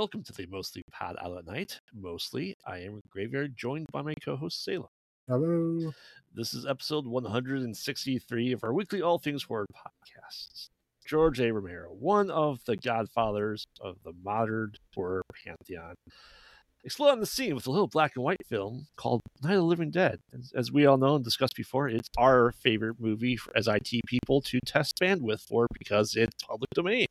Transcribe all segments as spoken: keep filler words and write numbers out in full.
welcome to the Mostly Pod Out at Night. Mostly, I am Graveyard, joined by my co-host Salem. Hello. This is episode one hundred sixty-three of our weekly All Things Horror podcasts. George A. Romero, one of the godfathers of the modern horror pantheon, exploded on the scene with a little black and white film called Night of the Living Dead. As, as we all know and discussed before, it's our favorite movie for, as I T people to test bandwidth for because it's public domain.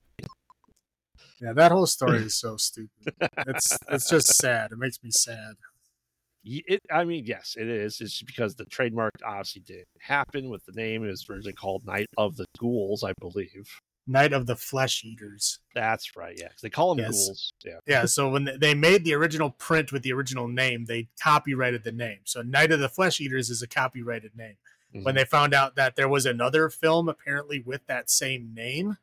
Yeah, that whole story is so stupid. It's it's just sad. It makes me sad. It, I mean, yes, it is. It's just because the trademark obviously didn't happen with the name. It was originally called Night of the Ghouls, I believe. Night of the Flesh Eaters. That's right, yeah. 'Cause they call them Yes. ghouls. Yeah. Yeah, so when they made the original print with the original name, they copyrighted the name. So Night of the Flesh Eaters is a copyrighted name. Mm-hmm. When they found out that there was another film apparently with that same name,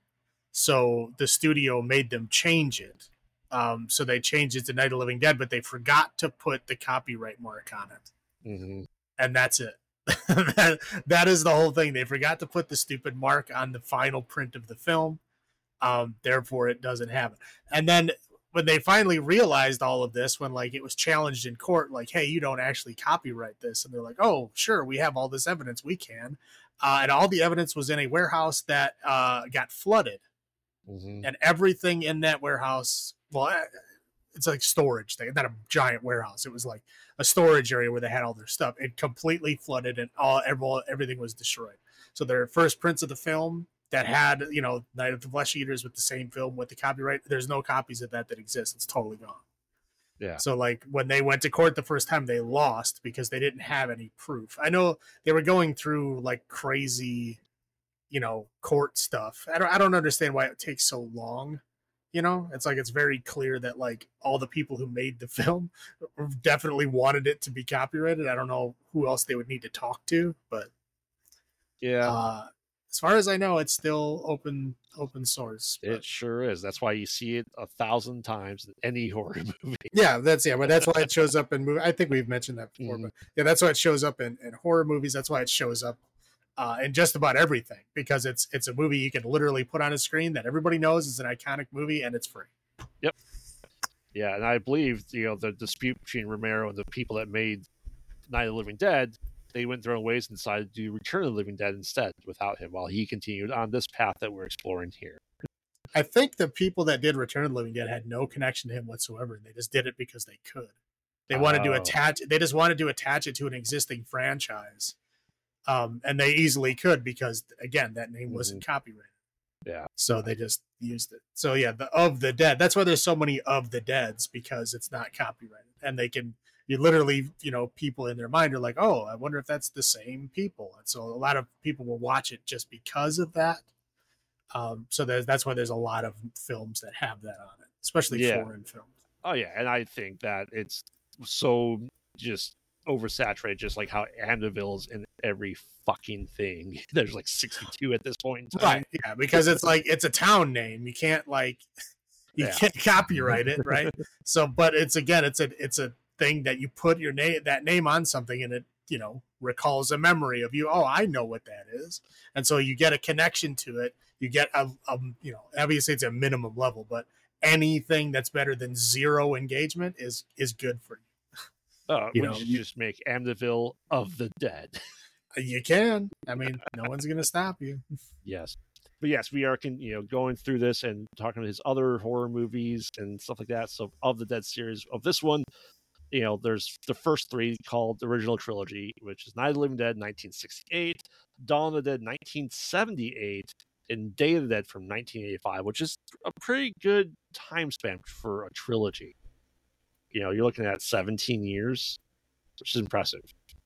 so the studio made them change it. Um, so they changed it to Night of the Living Dead, but they forgot to put the copyright mark on it. Mm-hmm. And that's it. that, that is the whole thing. They forgot to put the stupid mark on the final print of the film. Um, therefore, it doesn't have it. And then when they finally realized all of this, when like it was challenged in court, like, hey, you don't actually copyright this. And they're like, oh, sure, we have all this evidence. We can. Uh, and all the evidence was in a warehouse that uh, got flooded. Mm-hmm. And everything in that warehouse, well, it's like storage thing, not a giant warehouse. It was like a storage area where they had all their stuff. It completely flooded and all everything was destroyed. So their first prints of the film that had, you know, Night of the Flesh Eaters with the same film with the copyright, there's no copies of that that exist. It's totally gone. Yeah. So like when they went to court the first time, they lost because they didn't have any proof. I know they were going through like crazy, you know, court stuff. I don't I don't understand why it takes so long. You know, it's like it's very clear that like all the people who made the film definitely wanted it to be copyrighted. I don't know who else they would need to talk to, but yeah, uh, as far as I know, it's still open open source. But... it sure is. That's why you see it a thousand times in any horror movie. Yeah, that's yeah, but that's why it shows up in movie. I think we've mentioned that before, Mm-hmm. but yeah, that's why it shows up in, in horror movies. That's why it shows up Uh, and just about everything, because it's it's a movie you can literally put on a screen that everybody knows is an iconic movie and it's free. Yep. Yeah, and I believe, you know, the dispute between Romero and the people that made Night of the Living Dead, they went their own ways and decided to do Return of the Living Dead instead without him, while he continued on this path that we're exploring here. I think the people that did Return of the Living Dead had no connection to him whatsoever, and they just did it because they could. They wanted Oh. to attach. They just wanted to attach it to an existing franchise. Um, and they easily could because, again, that name wasn't Mm-hmm. copyrighted. Yeah. So they just used it. So, yeah, the Of the Dead. That's why there's so many Of the Deads, because it's not copyrighted. And they can, you literally, you know, people in their mind are like, oh, I wonder if that's the same people. And so a lot of people will watch it just because of that. Um, so there's, that's why there's a lot of films that have that on it, especially Yeah. foreign films. Oh, yeah, and I think that it's so just oversaturated, just like how Amityville is in every fucking thing. There's like sixty-two at this point in time. Right. Yeah, because it's like it's a town name. You can't like you Yeah. can't copyright it, right? So, but it's again, it's a it's a thing that you put your name that name on something, and it you know recalls a memory of you. Oh, I know what that is, and so you get a connection to it. You get a, a you know obviously it's a minimum level, but anything that's better than zero engagement is is good for you. Oh, You we know, should you- just make Amityville of the Dead. You can. I mean, no one's gonna stop you. Yes. But yes, we are can you know going through this and talking about his other horror movies and stuff like that. So of the Dead series, of this one, you know, there's the first three called the original trilogy, which is Night of the Living Dead nineteen sixty-eight, Dawn of the Dead nineteen seventy-eight, and Day of the Dead from nineteen eighty-five, which is a pretty good time span for a trilogy. You know, you're looking at seventeen years, which is impressive.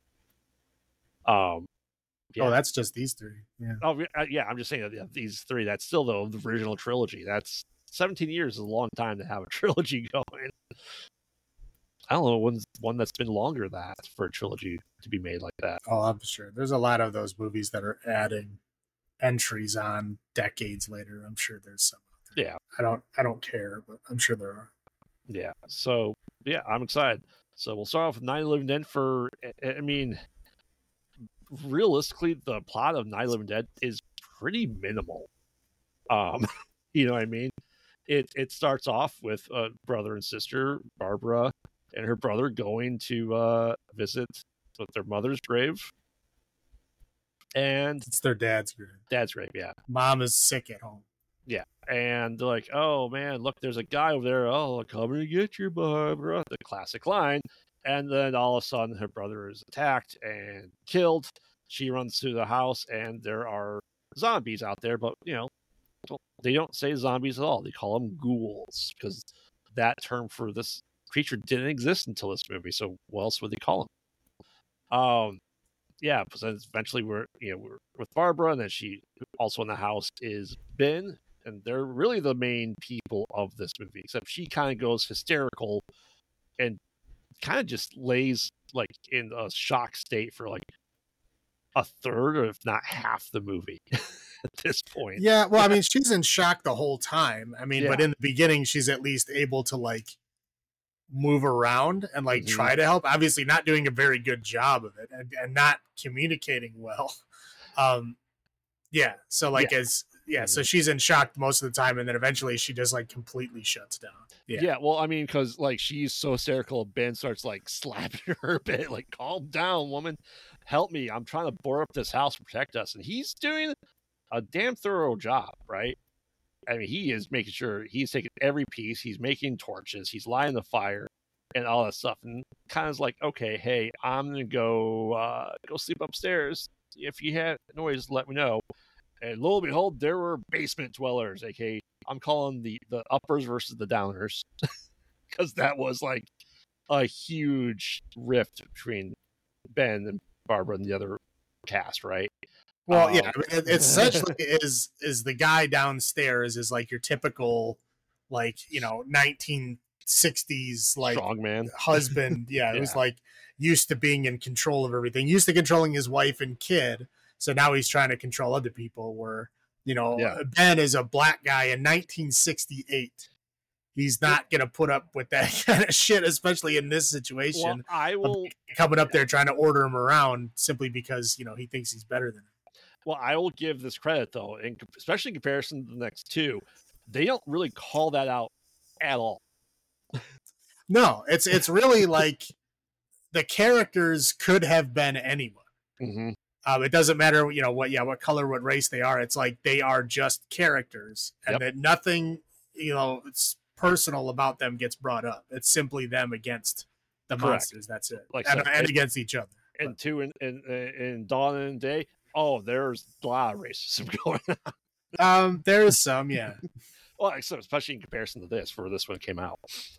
Um, yeah. Oh, that's just these three. Yeah. Oh, yeah, yeah, I'm just saying that yeah, these three, that's still though the original trilogy. That's seventeen years is a long time to have a trilogy going. I don't know when's one that's been longer than that for a trilogy to be made like that. Oh, I'm sure. There's a lot of those movies that are adding entries on decades later. I'm sure there's some. out there. Yeah. I don't. I don't care, but I'm sure there are. Yeah. So, yeah, I'm excited. So we'll start off with Night of the Living Dead for, I mean, realistically, the plot of Night of the Living Dead is pretty minimal. Um, you know what I mean? it it starts off with a brother and sister, Barbara and her brother, going to uh, visit with their mother's grave. And it's their dad's grave. Dad's grave, yeah. Mom is sick at home. Yeah. And they're like, oh man, look, there's a guy over there. Oh, coming to get you, Barbara. The classic line. And then all of a sudden her brother is attacked and killed. She runs to the house and there are zombies out there, but you know, they don't say zombies at all. They call them ghouls because that term for this creature didn't exist until this movie. So what else would they call them? Um, yeah, because eventually we're you know we're with Barbara, and then she also in the house is Ben, and they're really the main people of this movie. Except she kind of goes hysterical and kind of just lays like in a shock state for like a third, or if not half, the movie at this point. Yeah, well, I mean, she's in shock the whole time. I mean, Yeah. but in the beginning, she's at least able to like move around and like Mhm. try to help. Obviously, not doing a very good job of it and, and not communicating well. Um, yeah, so like Yeah. as yeah, so Mhm. she's in shock most of the time, and then eventually she just like completely shuts down. Yeah. Yeah, well, I mean, because like she's so hysterical, Ben starts like slapping her a bit, like, calm down, woman, help me. I'm trying to board up this house to protect us. And he's doing a damn thorough job, right? I mean, he is making sure he's taking every piece, he's making torches, he's lighting the fire and all that stuff. And kind of like, okay, hey, I'm gonna go uh go sleep upstairs. If you have noise, let me know. And lo and behold, there were basement dwellers, aka I'm calling the the uppers versus the downers, because that was like a huge rift between Ben and Barbara and the other cast, right? well, Um, yeah, I mean, it, it's essentially is is the guy downstairs is like your typical, like you know, nineteen sixties like strong man. husband. Yeah, it was Yeah. like used to being in control of everything, used to controlling his wife and kid. So now he's trying to control other people. Where you know, Yeah. Ben is a black guy in nineteen sixty-eight. He's not gonna put up with that kind of shit, especially in this Well, situation. I will. Coming up there trying to order him around simply because you know he thinks he's better than him. Well, I will give this credit though, in, especially in comparison to the next two, they don't really call that out at all. No, it's it's really like the characters could have been anyone. Mm-hmm. Um, it doesn't matter, you know, what yeah, what color, what race they are. It's like they are just characters, and Yep. that nothing, you know, it's personal about them gets brought up. It's simply them against the Correct. monsters. That's it, Like and, so, and it- against each other. And two in in in Dawn and Day. Oh, there's a lot of racism going on. Um, there is some, yeah. Well, except especially in comparison to this, for this one came out.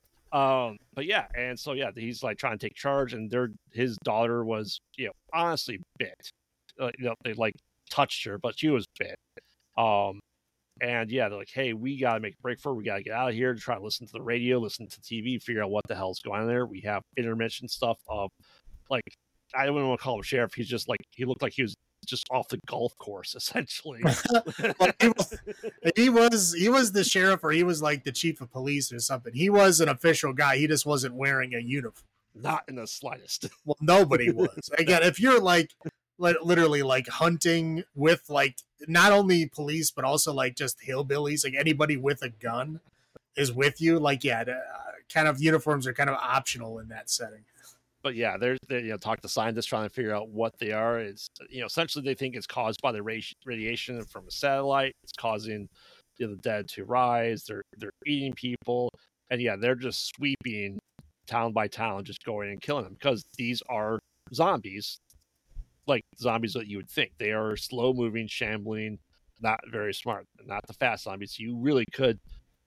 Um, but yeah, and so yeah, he's like trying to take charge, and their his daughter was, you know, honestly bit. Uh, you know, they like touched her, but she was bit. Um, and yeah, they're like, hey, we gotta make a break for her. We gotta get out of here to try to listen to the radio, listen to T V, figure out what the hell's going on there. We have intermission stuff of like, I don't want to call him sheriff. He's just like, he looked like he was just off the golf course, essentially. Like, he was, he was he was the sheriff, or he was like the chief of police or something. He was an official guy. He just wasn't wearing a uniform. Not in the slightest. Well, nobody was. Again, if you're like li- literally like hunting with like not only police but also like just hillbillies, like anybody with a gun is with you, like yeah, the, uh, kind of uniforms are kind of optional in that setting. But yeah, they're, they you know talk to scientists trying to figure out what they are. It's you know essentially they think it's caused by the radi- radiation from a satellite. It's causing you know, the dead to rise. They're they're eating people, and yeah, they're just sweeping town by town, just going and killing them because these are zombies, like zombies that you would think. They are slow moving, shambling, not very smart, not the fast zombies. You really could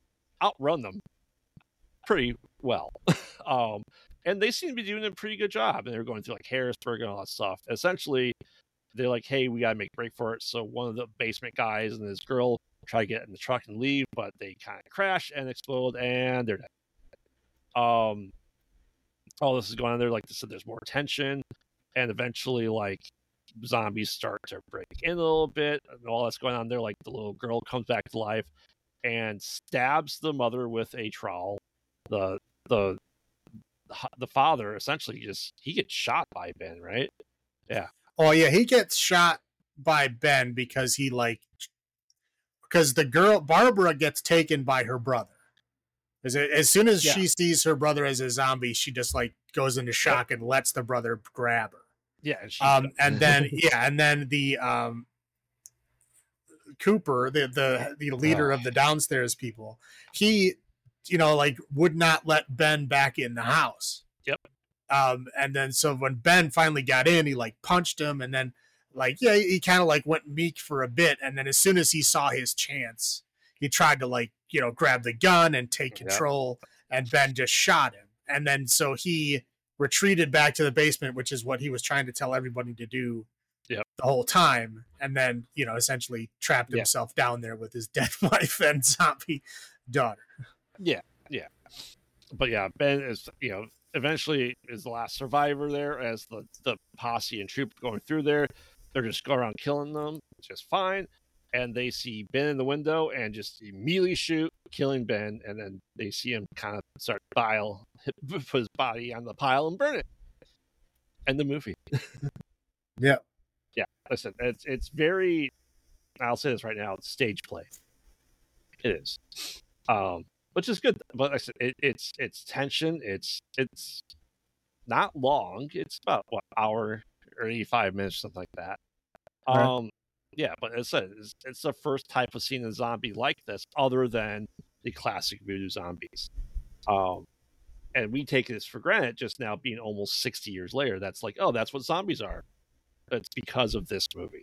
outrun them pretty well. um, and they seem to be doing a pretty good job. And they're going through like Harrisburg and all that stuff. Essentially, they're like, hey, we got to make a break for it. So one of the basement guys and this girl try to get in the truck and leave, but they kind of crash and explode and they're dead. Um, all this is going on there. Like I said, there's more tension. And eventually, like, zombies start to break in a little bit. And all that's going on there. Like, the little girl comes back to life and stabs the mother with a trowel. The, the, the father essentially just, he gets shot by Ben, right? Yeah. Oh yeah, he gets shot by Ben because he like because the girl Barbara gets taken by her brother. As, as soon as Yeah. she sees her brother as a zombie, she just like goes into shock and lets the brother grab her. Yeah, and, she um, and then yeah, and then the um, Cooper, the the the leader oh. of the downstairs people, he, you know, like would not let Ben back in the house. Yep. Um, and then so when Ben finally got in, he like punched him, and then like yeah, he kind of like went meek for a bit, and then as soon as he saw his chance, he tried to like you know grab the gun and take control, yep. and Ben just shot him, and then so he retreated back to the basement, which is what he was trying to tell everybody to do. Yep. The whole time, and then you know essentially trapped yeah. himself down there with his dead wife and zombie daughter. Yeah, yeah, but yeah, Ben is you know eventually is the last survivor there as the the posse and troop going through there. They're just going around killing them just fine, and they see Ben in the window and just immediately shoot, killing Ben, and then they see him kind of start pile put his body on the pile and burn it. End the movie. Yeah. Yeah, listen, it's it's very. I'll say this right now: it's stage play. It is, um, which is good. But like I said, it, it's it's tension. It's it's not long. It's about what hour or eighty-five minutes, something like that. Right. Um, yeah, but as I said, it's, it's the first type of seeing a zombie like this, other than the classic voodoo zombies. Um, and we take this for granted, just now being almost sixty years later. That's like, oh, that's what zombies are. It's because of this movie.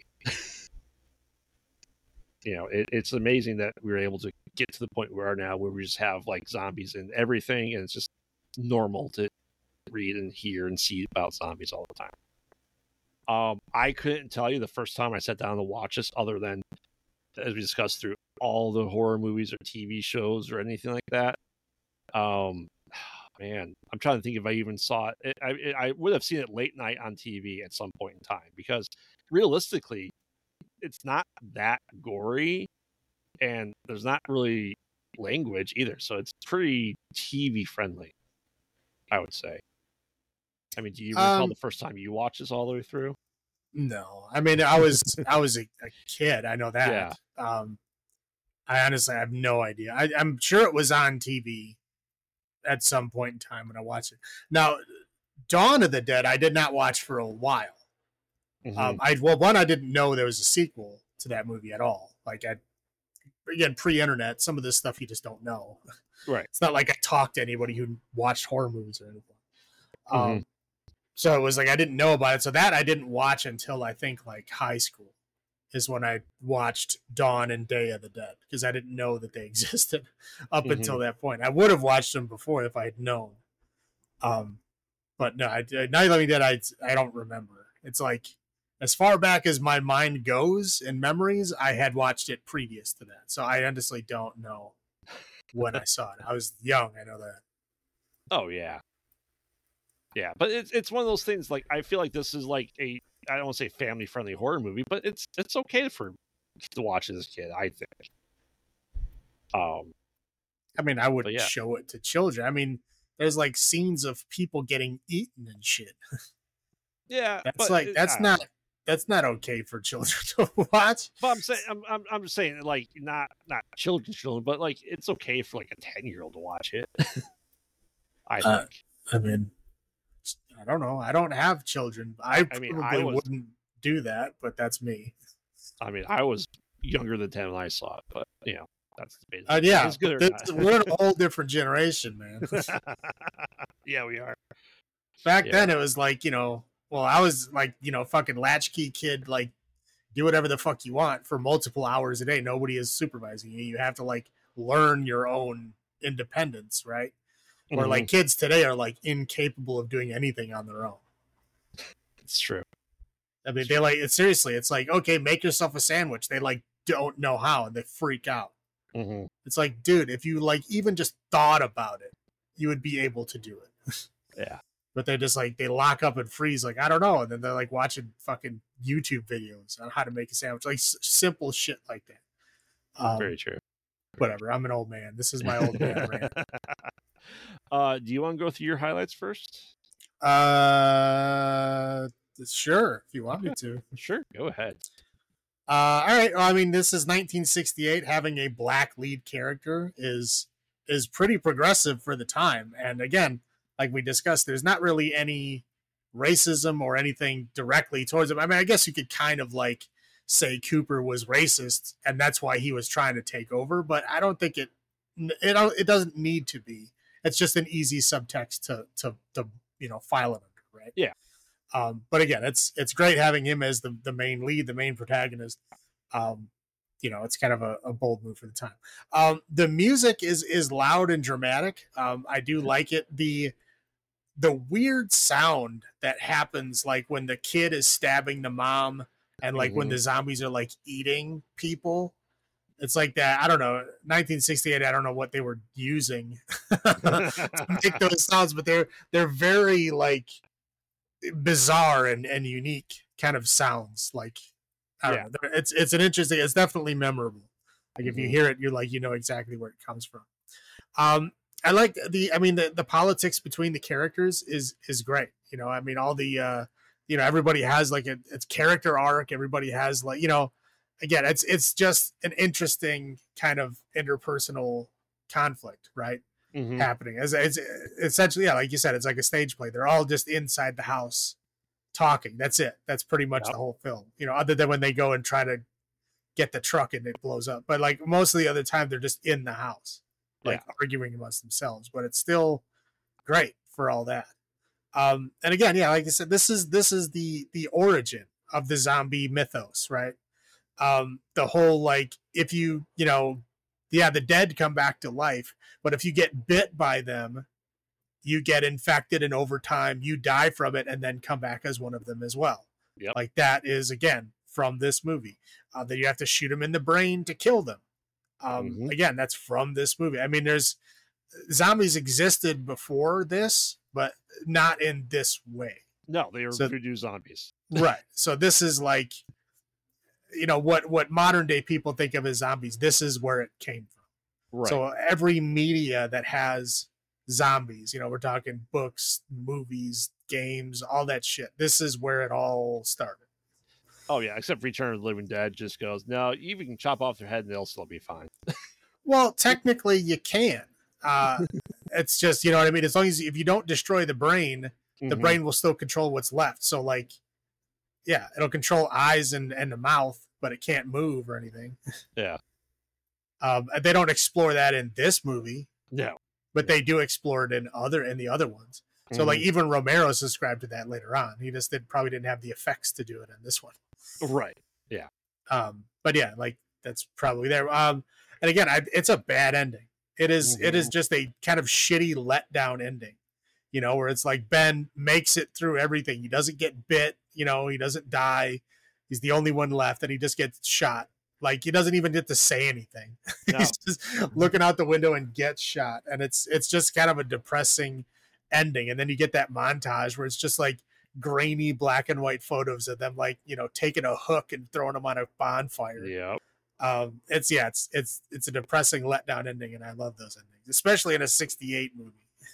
you know, it, it's amazing that we were able to get to the point we are now, where we just have like zombies and everything, and it's just normal to read and hear and see about zombies all the time. Um, I couldn't tell you the first time I sat down to watch this, other than as we discussed through all the horror movies or T V shows or anything like that. Um, man, I'm trying to think if I even saw it. it I, it, I would have seen it late night on T V at some point in time, because realistically, it's not that gory, and there's not really language either. So it's pretty T V friendly, I would say. I mean, do you recall um, the first time you watched this all the way through? No, I mean, I was I was a, a kid. I know that. Yeah. Um, I honestly have no idea. I, I'm sure it was on T V at some point in time when I watched it. Now, Dawn of the Dead, I did not watch for a while. Mm-hmm. Um, I well, one, I didn't know there was a sequel to that movie at all. Like, I again, pre-internet, some of this stuff you just don't know. Right. It's not like I talked to anybody who watched horror movies or anything. Mm-hmm. Um, so it was like I didn't know about it. So that I didn't watch until I think like high school is when I watched Dawn and Day of the Dead, because I didn't know that they existed up mm-hmm. until that point. I would have watched them before if I had known. Um, but no, I, Night of the Living Dead, I I don't remember. It's like, as far back as my mind goes in memories, I had watched it previous to that. So I honestly don't know when I saw it. I was young, I know that. Oh, yeah. Yeah, but it's it's one of those things, like, I feel like this is like a, I don't want to say family-friendly horror movie, but it's it's okay for to watch as a kid, I think. Um, I mean, I would yeah. show it to children. I mean, there's like scenes of people getting eaten and shit. Yeah, that's like it, that's not know. that's not okay for children to watch. But I'm saying I'm I'm, I'm just saying, like, not not children, children, but like it's okay for like a ten year old to watch it. I think. Uh, I mean, I don't know. I don't have children. I, I mean, probably I was, wouldn't do that, but that's me. I mean, I was younger than ten when I saw it, but you know, that's the uh, yeah. It's good this, we're in a whole different generation, man. Yeah, we are. Back yeah. then, it was like, you know, well, I was like, you know, fucking latchkey kid, like, do whatever the fuck you want for multiple hours a day. Nobody is supervising you. You have to like learn your own independence, right? Mm-hmm. Where like kids today are like incapable of doing anything on their own. It's true. I mean, they like, it's seriously, it's like, okay, make yourself a sandwich. They like don't know how, and they freak out. Mm-hmm. It's like, dude, if you like even just thought about it, you would be able to do it. Yeah. But they just like, they lock up and freeze, like, I don't know. And then they're like watching fucking YouTube videos on how to make a sandwich, like s- simple shit like that. Um, Very true. Whatever. I'm an old man. This is my old man rant. Uh, do you want to go through your highlights first? Uh, sure. If you want me to. Sure. Go ahead. Uh, all right. Well, I mean, this is nineteen sixty-eight. Having a black lead character is is pretty progressive for the time. And again, like we discussed, there's not really any racism or anything directly towards him. I mean, I guess you could kind of like say Cooper was racist, and that's why he was trying to take over. But I don't think it it it doesn't need to be. It's just an easy subtext to to to you know file it under, right? Yeah. Um, but again, it's it's great having him as the, the main lead, the main protagonist. Um, you know, it's kind of a, a bold move for the time. Um, the music is is loud and dramatic. Um, I do like it. The the weird sound that happens, like when the kid is stabbing the mom, and like mm-hmm. when the zombies are like eating people. It's like that. I don't know. nineteen sixty-eight. I don't know what they were using to make those sounds, but they're they're very like bizarre and, and unique kind of sounds. Like I don't yeah. know. It's it's an interesting. It's definitely memorable. Like mm-hmm. if you hear it, you're like you know exactly where it comes from. Um, I like the. I mean the, the politics between the characters is is great. You know, I mean all the uh, you know everybody has like a it's character arc. Everybody has like you know. Again, it's it's just an interesting kind of interpersonal conflict, right? Mm-hmm. Happening as it's, it's essentially, yeah, like you said, it's like a stage play. They're all just inside the house talking. That's it. That's pretty much yep. the whole film. You know, other than when they go and try to get the truck and it blows up. But like most of the other time, they're just in the house, like yeah. arguing amongst themselves. But it's still great for all that. Um, and again, yeah, like I said, this is this is the the origin of the zombie mythos, right? Um, the whole like if you you know yeah the dead come back to life, but if you get bit by them, you get infected, and over time you die from it and then come back as one of them as well. Yep. Like that is again from this movie. Uh, that you have to shoot them in the brain to kill them. Um, mm-hmm. Again, that's from this movie. I mean, there's zombies existed before this, but not in this way. No, they were so, voodoo zombies. Right. So this is like. You know what what modern day people think of as zombies, this is where it came from. Right. So every media that has zombies, you know, we're talking books, movies, games, all that shit, this is where it all started. Oh yeah, except Return of the Living Dead just goes, no, you can chop off their head and they'll still be fine. Well, technically you can. Uh, it's just, you know what I mean? As long as if you don't destroy the brain, the mm-hmm. brain will still control what's left. So like yeah, it'll control eyes and, and the mouth, but it can't move or anything. Yeah. Um, they don't explore that in this movie. No. But they do explore it in other in the other ones. So mm-hmm. like even Romero subscribed to that later on. He just did probably didn't have the effects to do it in this one. Right. Yeah. Um, but yeah, like that's probably there. Um, and again, I, it's a bad ending. It is. Mm-hmm. It is just a kind of shitty letdown ending. You know, where it's like Ben makes it through everything. He doesn't get bit. You know, he doesn't die. He's the only one left, and he just gets shot. Like he doesn't even get to say anything. No. He's just looking out the window and gets shot, and it's it's just kind of a depressing ending. And then you get that montage where it's just like grainy black and white photos of them, like you know, taking a hook and throwing them on a bonfire. Yeah. Um, it's yeah, it's it's it's a depressing letdown ending, and I love those endings, especially in a sixty-eight movie.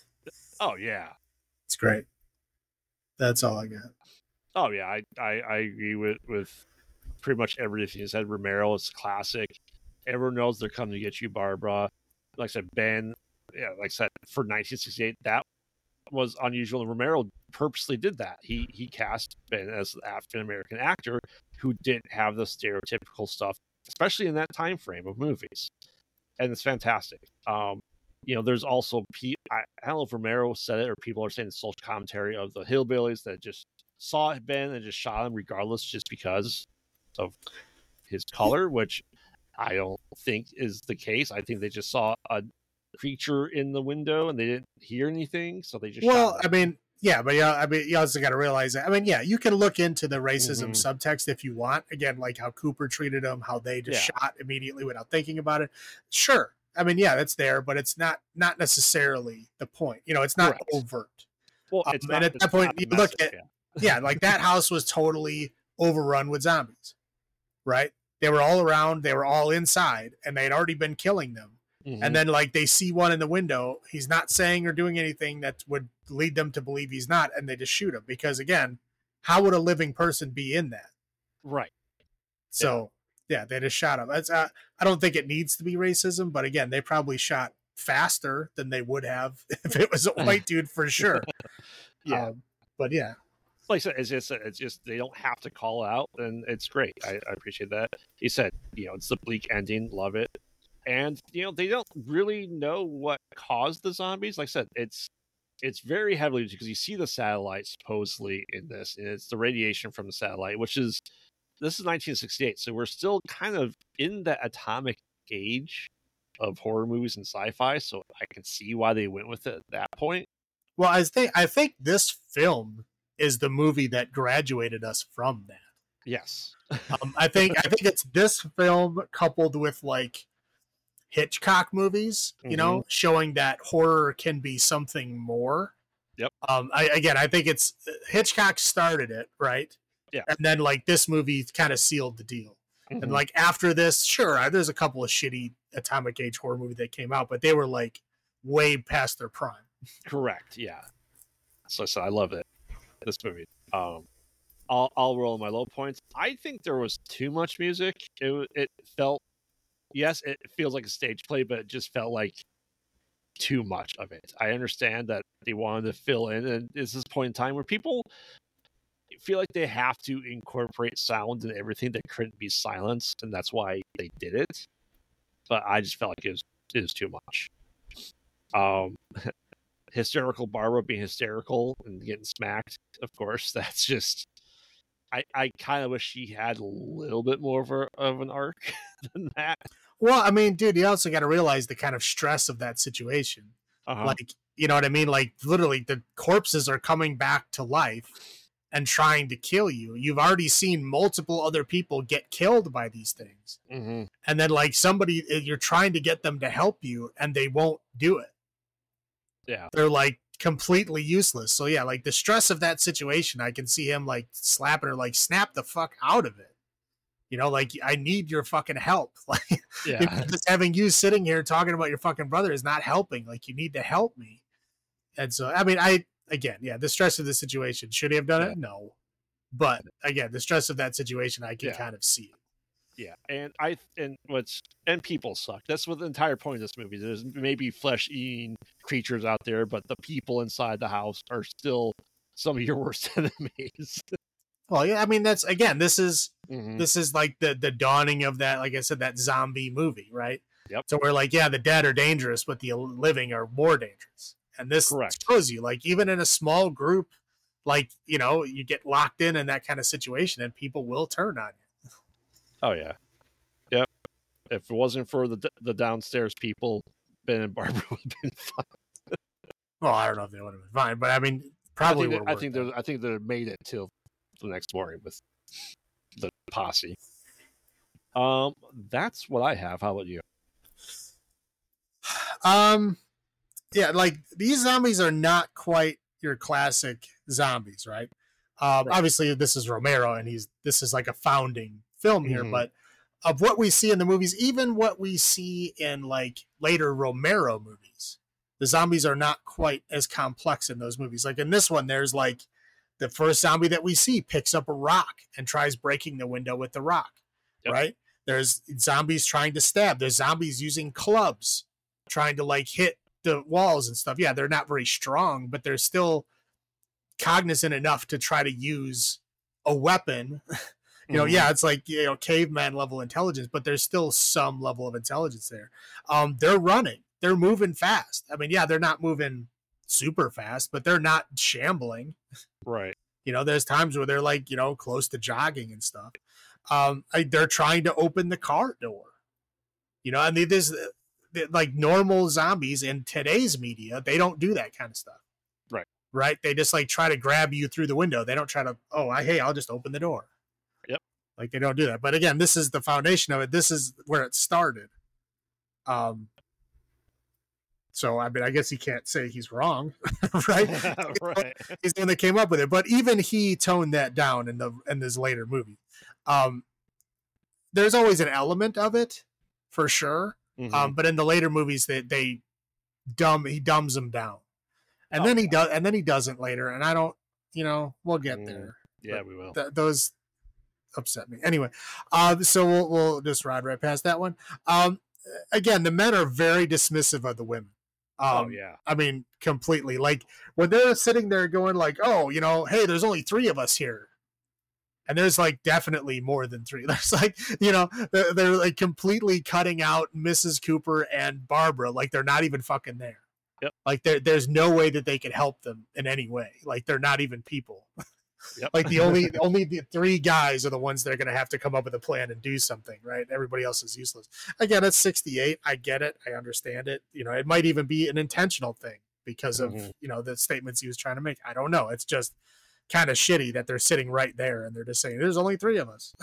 Oh yeah, it's great. That's all I got. Oh yeah, I, I, I agree with, with pretty much everything you said. Romero is classic. Everyone knows they're coming to get you, Barbara. Like I said, Ben, yeah, like I said, for nineteen sixty-eight, that was unusual. And Romero purposely did that. He he cast Ben as an African American actor who didn't have the stereotypical stuff, especially in that time frame of movies, and it's fantastic. Um, you know, there's also I, I don't know if Romero said it or people are saying the social commentary of the hillbillies that just saw Ben and just shot him regardless just because of his color, which I don't think is the case. I think they just saw a creature in the window and they didn't hear anything, so they just well shot him. I mean yeah but yeah I mean you also got to realize that I mean yeah you can look into the racism mm-hmm. subtext if you want, again, like how Cooper treated him, how they just yeah. shot immediately without thinking about it. Sure, I mean yeah that's there, but it's not not necessarily the point. You know, it's not Correct. overt. Well it's um, not, and at that point you look at yeah. yeah, like that house was totally overrun with zombies, right? They were all around, they were all inside, and they had already been killing them. Mm-hmm. And then, like, they see one in the window. He's not saying or doing anything that would lead them to believe he's not, and they just shoot him. Because, again, how would a living person be in that? Right. So, Yeah, they just shot him. That's, uh, I don't think it needs to be racism, but again, they probably shot faster than they would have if it was a white dude for sure. Yeah. Um, but yeah. Like I said, it's just it's just they don't have to call out, and it's great. I, I appreciate that. He said, you know, it's the bleak ending, love it, and you know they don't really know what caused the zombies. Like I said, it's it's very heavily because you see the satellite supposedly in this, and it's the radiation from the satellite, which is this is nineteen sixty-eight, so we're still kind of in that atomic age of horror movies and sci-fi. So I can see why they went with it at that point. Well, I think I think this film is the movie that graduated us from that. Yes. um, I think I think it's this film coupled with like Hitchcock movies, you mm-hmm. know, showing that horror can be something more. Yep. Um, I, again, I think it's Hitchcock started it, right? Yeah. And then like this movie kind of sealed the deal. Mm-hmm. And like after this, sure, there's a couple of shitty atomic age horror movies that came out, but they were like way past their prime. Correct. Yeah. So, so I love it. This movie. Um, I'll I'll roll my low points. I think there was too much music. It it felt, yes, it feels like a stage play, but it just felt like too much of it. I understand that they wanted to fill in, and it's this point in time where people feel like they have to incorporate sound and everything that couldn't be silenced, and that's why they did it. But I just felt like it was it was too much. Um. Hysterical Barbara being hysterical and getting smacked, of course, that's just I, I kind of wish she had a little bit more of, a, of an arc than that. Well, I mean, dude, you also got to realize the kind of stress of that situation. Uh-huh. Like, you know what I mean? Like, literally, the corpses are coming back to life and trying to kill you. You've already seen multiple other people get killed by these things. Mm-hmm. And then, like, somebody, you're trying to get them to help you, and they won't do it. Yeah. They're like completely useless. So yeah, like the stress of that situation, I can see him like slapping her, like snap the fuck out of it. You know, like I need your fucking help. Like yeah. just having you sitting here talking about your fucking brother is not helping. Like you need to help me. And so, I mean, I, again, yeah, the stress of the situation, should he have done yeah. it? No. But again, the stress of that situation, I can yeah. kind of see it. Yeah, and I and what's and people suck. That's what the entire point of this movie. There's maybe flesh-eating creatures out there, but the people inside the house are still some of your worst enemies. Well, yeah, I mean that's again, this is mm-hmm. this is like the the dawning of that, like I said, that zombie movie, right? Yep. So we're like, yeah, the dead are dangerous, but the living are more dangerous. And this Correct. shows you, like, even in a small group, like, you know, you get locked in in that kind of situation, and people will turn on you. Oh yeah, yep. If it wasn't for the the downstairs people, Ben and Barbara would have been fine. Well, I don't know if they would have been fine, but I mean, probably. I think they, I think they I think they made it till the next morning with the posse. Um, that's what I have. How about you? Um, yeah, like these zombies are not quite your classic zombies, right? Um, right. Obviously, this is Romero, and he's this is like a founding film here, mm-hmm. but of what we see in the movies, even what we see in like later Romero movies, the zombies are not quite as complex in those movies. Like in this one, there's like the first zombie that we see picks up a rock and tries breaking the window with the rock, yep. right? There's zombies trying to stab. There's zombies using clubs, trying to like hit the walls and stuff. Yeah, they're not very strong, but they're still cognizant enough to try to use a weapon. You know, mm-hmm. yeah, it's like, you know, caveman level intelligence, but there's still some level of intelligence there. Um, they're running. They're moving fast. I mean, yeah, they're not moving super fast, but they're not shambling. Right. You know, there's times where they're like, you know, close to jogging and stuff. Um, I, they're trying to open the car door. You know, I mean, there's like normal zombies in today's media, they don't do that kind of stuff. Right. Right. They just like try to grab you through the window. They don't try to, oh, I, hey, I'll just open the door. Yep. Like they don't do that. But again, this is the foundation of it. This is where it started. Um, so, I mean, I guess he can't say he's wrong, right? Right. He's the one that came up with it. But even he toned that down in the in this later movie. Um, there's always an element of it, for sure. Mm-hmm. Um, but in the later movies, they they dumb he dumbs them down, and oh, then he does, and then he doesn't later. And I don't, you know, we'll get mm, there. Yeah, but we will. Th- those upset me. Anyway, um, so we'll we'll just ride right past that one. Um, again, the men are very dismissive of the women. Um, oh yeah, I mean, completely. Like when they're sitting there going like, "Oh, you know, hey, there's only three of us here," and there's like definitely more than three. There's like, you know, they're, they're like completely cutting out Missus Cooper and Barbara, like they're not even fucking there. Yep. Like there, there's no way that they could help them in any way. Like they're not even people. Yep. Like the only only the three guys are the ones that are going to have to come up with a plan and do something, right? Everybody else is useless. Again, it's sixty-eight. I get it. I understand it. You know, it might even be an intentional thing because of, mm-hmm. you know, the statements he was trying to make. I don't know. It's just kind of shitty that they're sitting right there and they're just saying, there's only three of us.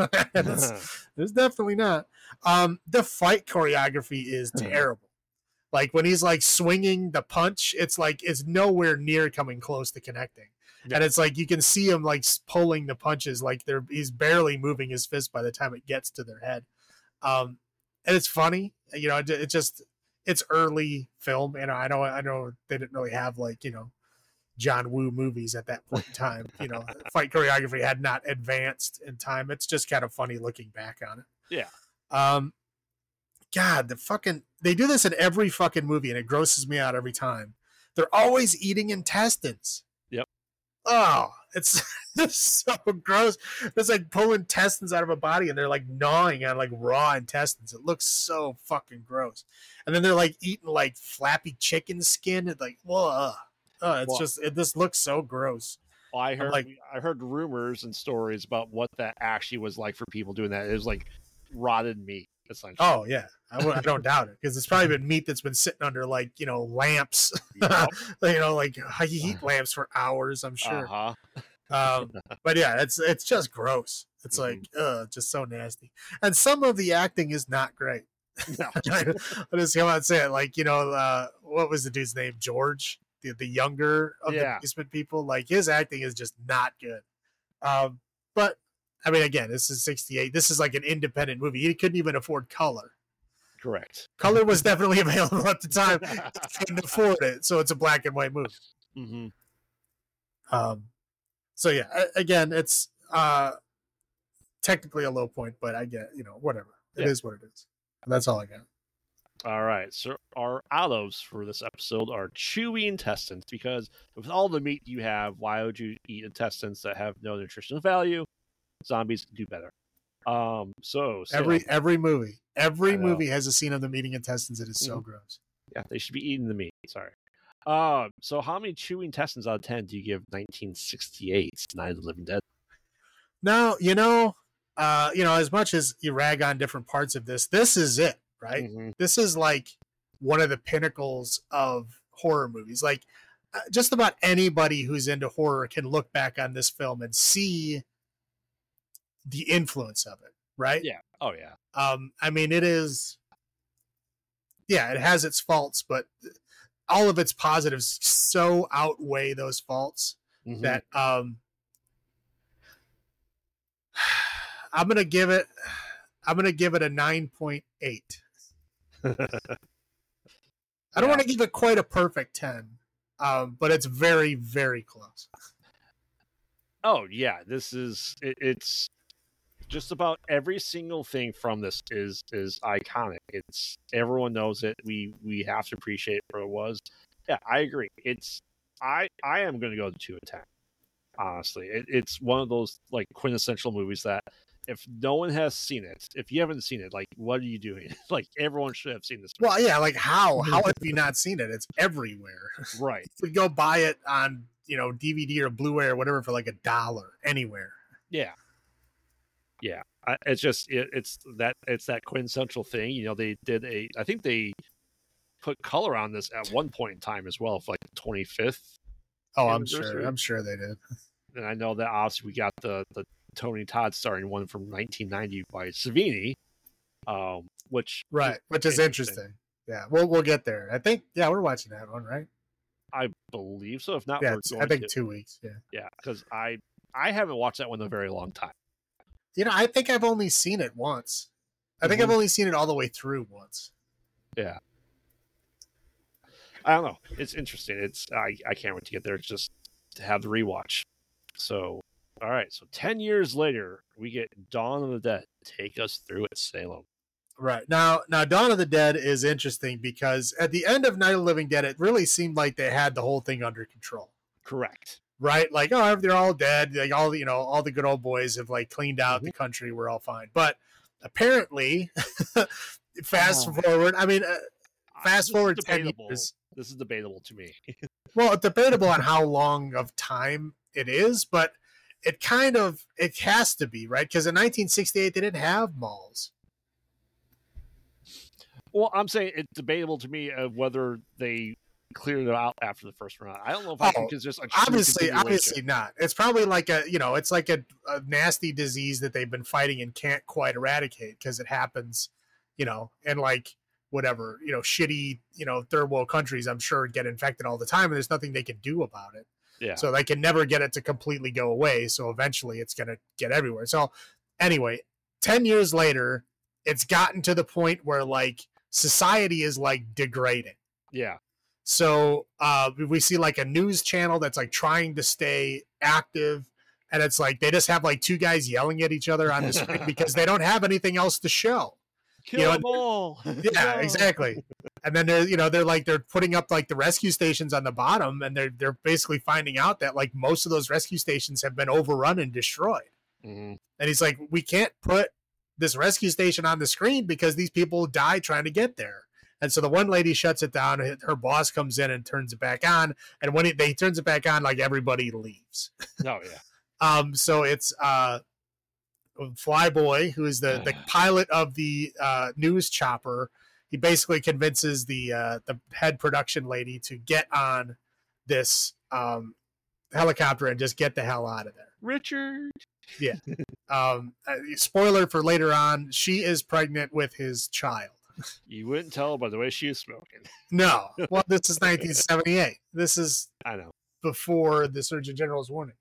There's definitely not. Um, the fight choreography is terrible. Like when he's like swinging the punch, it's like it's nowhere near coming close to connecting. Yeah. And it's like you can see him like pulling the punches, like they're he's barely moving his fist by the time it gets to their head. Um, and it's funny, you know. It, it just it's early film, and I know I know they didn't really have like you know John Woo movies at that point in time. You know, fight choreography had not advanced in time. It's just kind of funny looking back on it. Yeah. Um, God, the fucking they do this in every fucking movie, and it grosses me out every time. They're always eating intestines. Yep. Oh, it's, it's so gross. It's like pulling intestines out of a body and they're like gnawing on like raw intestines. It looks so fucking gross. And then they're like eating like flappy chicken skin and like, whoa. Oh, it's well, just, it just looks so gross. Well, I heard, like, I heard rumors and stories about what that actually was like for people doing that. It was like rotted meat. Oh yeah, I, I don't doubt it because it's probably been meat that's been sitting under like you know lamps, yep. you know like heat lamps for hours. I'm sure. Uh-huh. um, but yeah, it's it's just gross. It's mm-hmm. like uh, just so nasty. And some of the acting is not great. No. I just come out and say it. Like you know, uh, what was the dude's name? George, the the younger of yeah. the basement people. Like his acting is just not good. Um, but. I mean, again, this is sixty-eight. This is like an independent movie. He couldn't even afford color. Correct. Color was definitely available at the time. He couldn't afford it, so it's a black and white movie. Mm-hmm. Um. So yeah, again, it's uh technically a low point, but I get you know whatever. It yeah. is what it is. And that's all I got. All right. So our olives for this episode are chewy intestines because with all the meat you have, why would you eat intestines that have no nutritional value? Zombies can do better. Um, so, so every every movie, every movie has a scene of them eating intestines. It is so mm-hmm. gross. Yeah, they should be eating the meat. Sorry. Uh, so how many chewy intestines out of ten do you give nineteen sixty-eight Night of the Living Dead? Now you know, uh, you know, as much as you rag on different parts of this, this is it, right? Mm-hmm. This is like one of the pinnacles of horror movies. Like, uh, just about anybody who's into horror can look back on this film and see the influence of it, right? Yeah. Oh yeah. Um, I mean, it is. Yeah, it has its faults, but all of its positives so outweigh those faults mm-hmm. that um, I'm gonna give it. I'm gonna give it a nine point eight. I don't yeah. want to give it quite a perfect ten, um, but it's very, very close. Oh yeah, this is it, it's. Just about every single thing from this is is iconic. It's everyone knows it. We we have to appreciate it for what it was. Yeah, I agree. It's I I am going to go to two and ten. Honestly, it, it's one of those like quintessential movies that if no one has seen it, if you haven't seen it, like what are you doing? Like everyone should have seen this movie. Well, yeah, like how how have you not seen it? It's everywhere. Right. We go buy it on you know D V D or Blu-ray or whatever for like a dollar anywhere. Yeah. Yeah, I, it's just it, it's that it's that quintessential thing. You know, they did a. I think they put color on this at one point in time as well, for like the twenty-fifth. Oh, I'm sure. I'm sure they did. And I know that obviously we got the the Tony Todd starring one from nineteen ninety by Savini, um, which right, which is interesting. interesting. Yeah, we'll we'll get there. I think yeah, we're watching that one, right? I believe so. If not, yeah, we're going I think to. two weeks. Yeah, yeah, because I I haven't watched that one in a very long time. You know, I think I've only seen it once. I think mm-hmm. I've only seen it all the way through once. Yeah. I don't know. It's interesting. It's I, I can't wait to get there. It's just to have the rewatch. So All right, so ten years later, we get Dawn of the Dead. Take us through it, Salem. Right. Now, now Dawn of the Dead is interesting because at the end of Night of the Living Dead, it really seemed like they had the whole thing under control. Correct. Right? Like, oh, they're all dead. Like all, you know, all the good old boys have like cleaned out mm-hmm. the country. We're all fine. But apparently, fast oh. forward, I mean, uh, fast forward ten years. This is debatable to me. Well, it's debatable on how long of time it is, but it kind of, it has to be, right? Because in nineteen sixty-eight, they didn't have malls. Well, I'm saying it's debatable to me of whether they cleared it out after the first round. I don't know if I oh, think it's just a obviously, obviously not. It's probably like a, you know, it's like a, a nasty disease that they've been fighting and can't quite eradicate because it happens, you know, and like whatever, you know, shitty, you know, third world countries, I'm sure get infected all the time and there's nothing they can do about it. Yeah. So they can never get it to completely go away. So eventually it's going to get everywhere. So anyway, ten years later, it's gotten to the point where like society is like degrading. Yeah. So uh, we see like a news channel that's like trying to stay active. And it's like they just have like two guys yelling at each other on the screen because they don't have anything else to show. Kill you know, them all. Yeah, no. exactly. And then they're, you know, they're like, they're putting up like the rescue stations on the bottom and they're, they're basically finding out that like most of those rescue stations have been overrun and destroyed. Mm-hmm. And he's like, we can't put this rescue station on the screen because these people die trying to get there. And so the one lady shuts it down. Her boss comes in and turns it back on. And when he, they turns it back on, like everybody leaves. Oh yeah. um. So it's uh, Flyboy, who is the, the pilot of the uh, news chopper. He basically convinces the uh, the head production lady to get on this um, helicopter and just get the hell out of there. Richard. Yeah. um, uh, spoiler for later on, she is pregnant with his child. You wouldn't tell by the way she was smoking. No. Well, this is nineteen seventy-eight. This is I know before the Surgeon General's warning.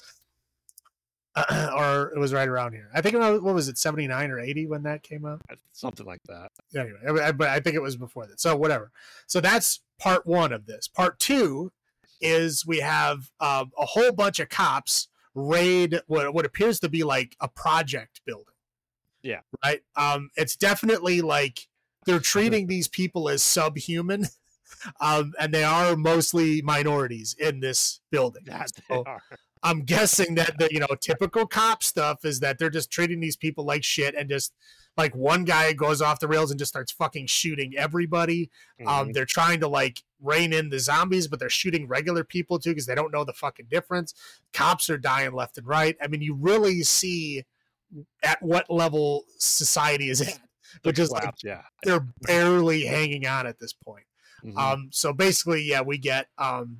Uh, or it was right around here. I think, what was it, seventy-nine or eighty when that came out? Something like that. Anyway, but I think it was before that. So whatever. So that's part one of this. Part two is we have um, a whole bunch of cops raid what, what appears to be like a project building. Yeah. Right? Um, it's definitely like they're treating these people as subhuman. Um, and they are mostly minorities in this building. Yeah, so I'm guessing that the, you know, typical cop stuff is that they're just treating these people like shit and just like one guy goes off the rails and just starts fucking shooting everybody. Mm-hmm. Um, they're trying to like rein in the zombies, but they're shooting regular people too because they don't know the fucking difference. Cops are dying left and right. I mean, you really see at what level society is at, which is like, yeah, they're barely hanging on at this point. Mm-hmm. Um, so basically, yeah, we get um,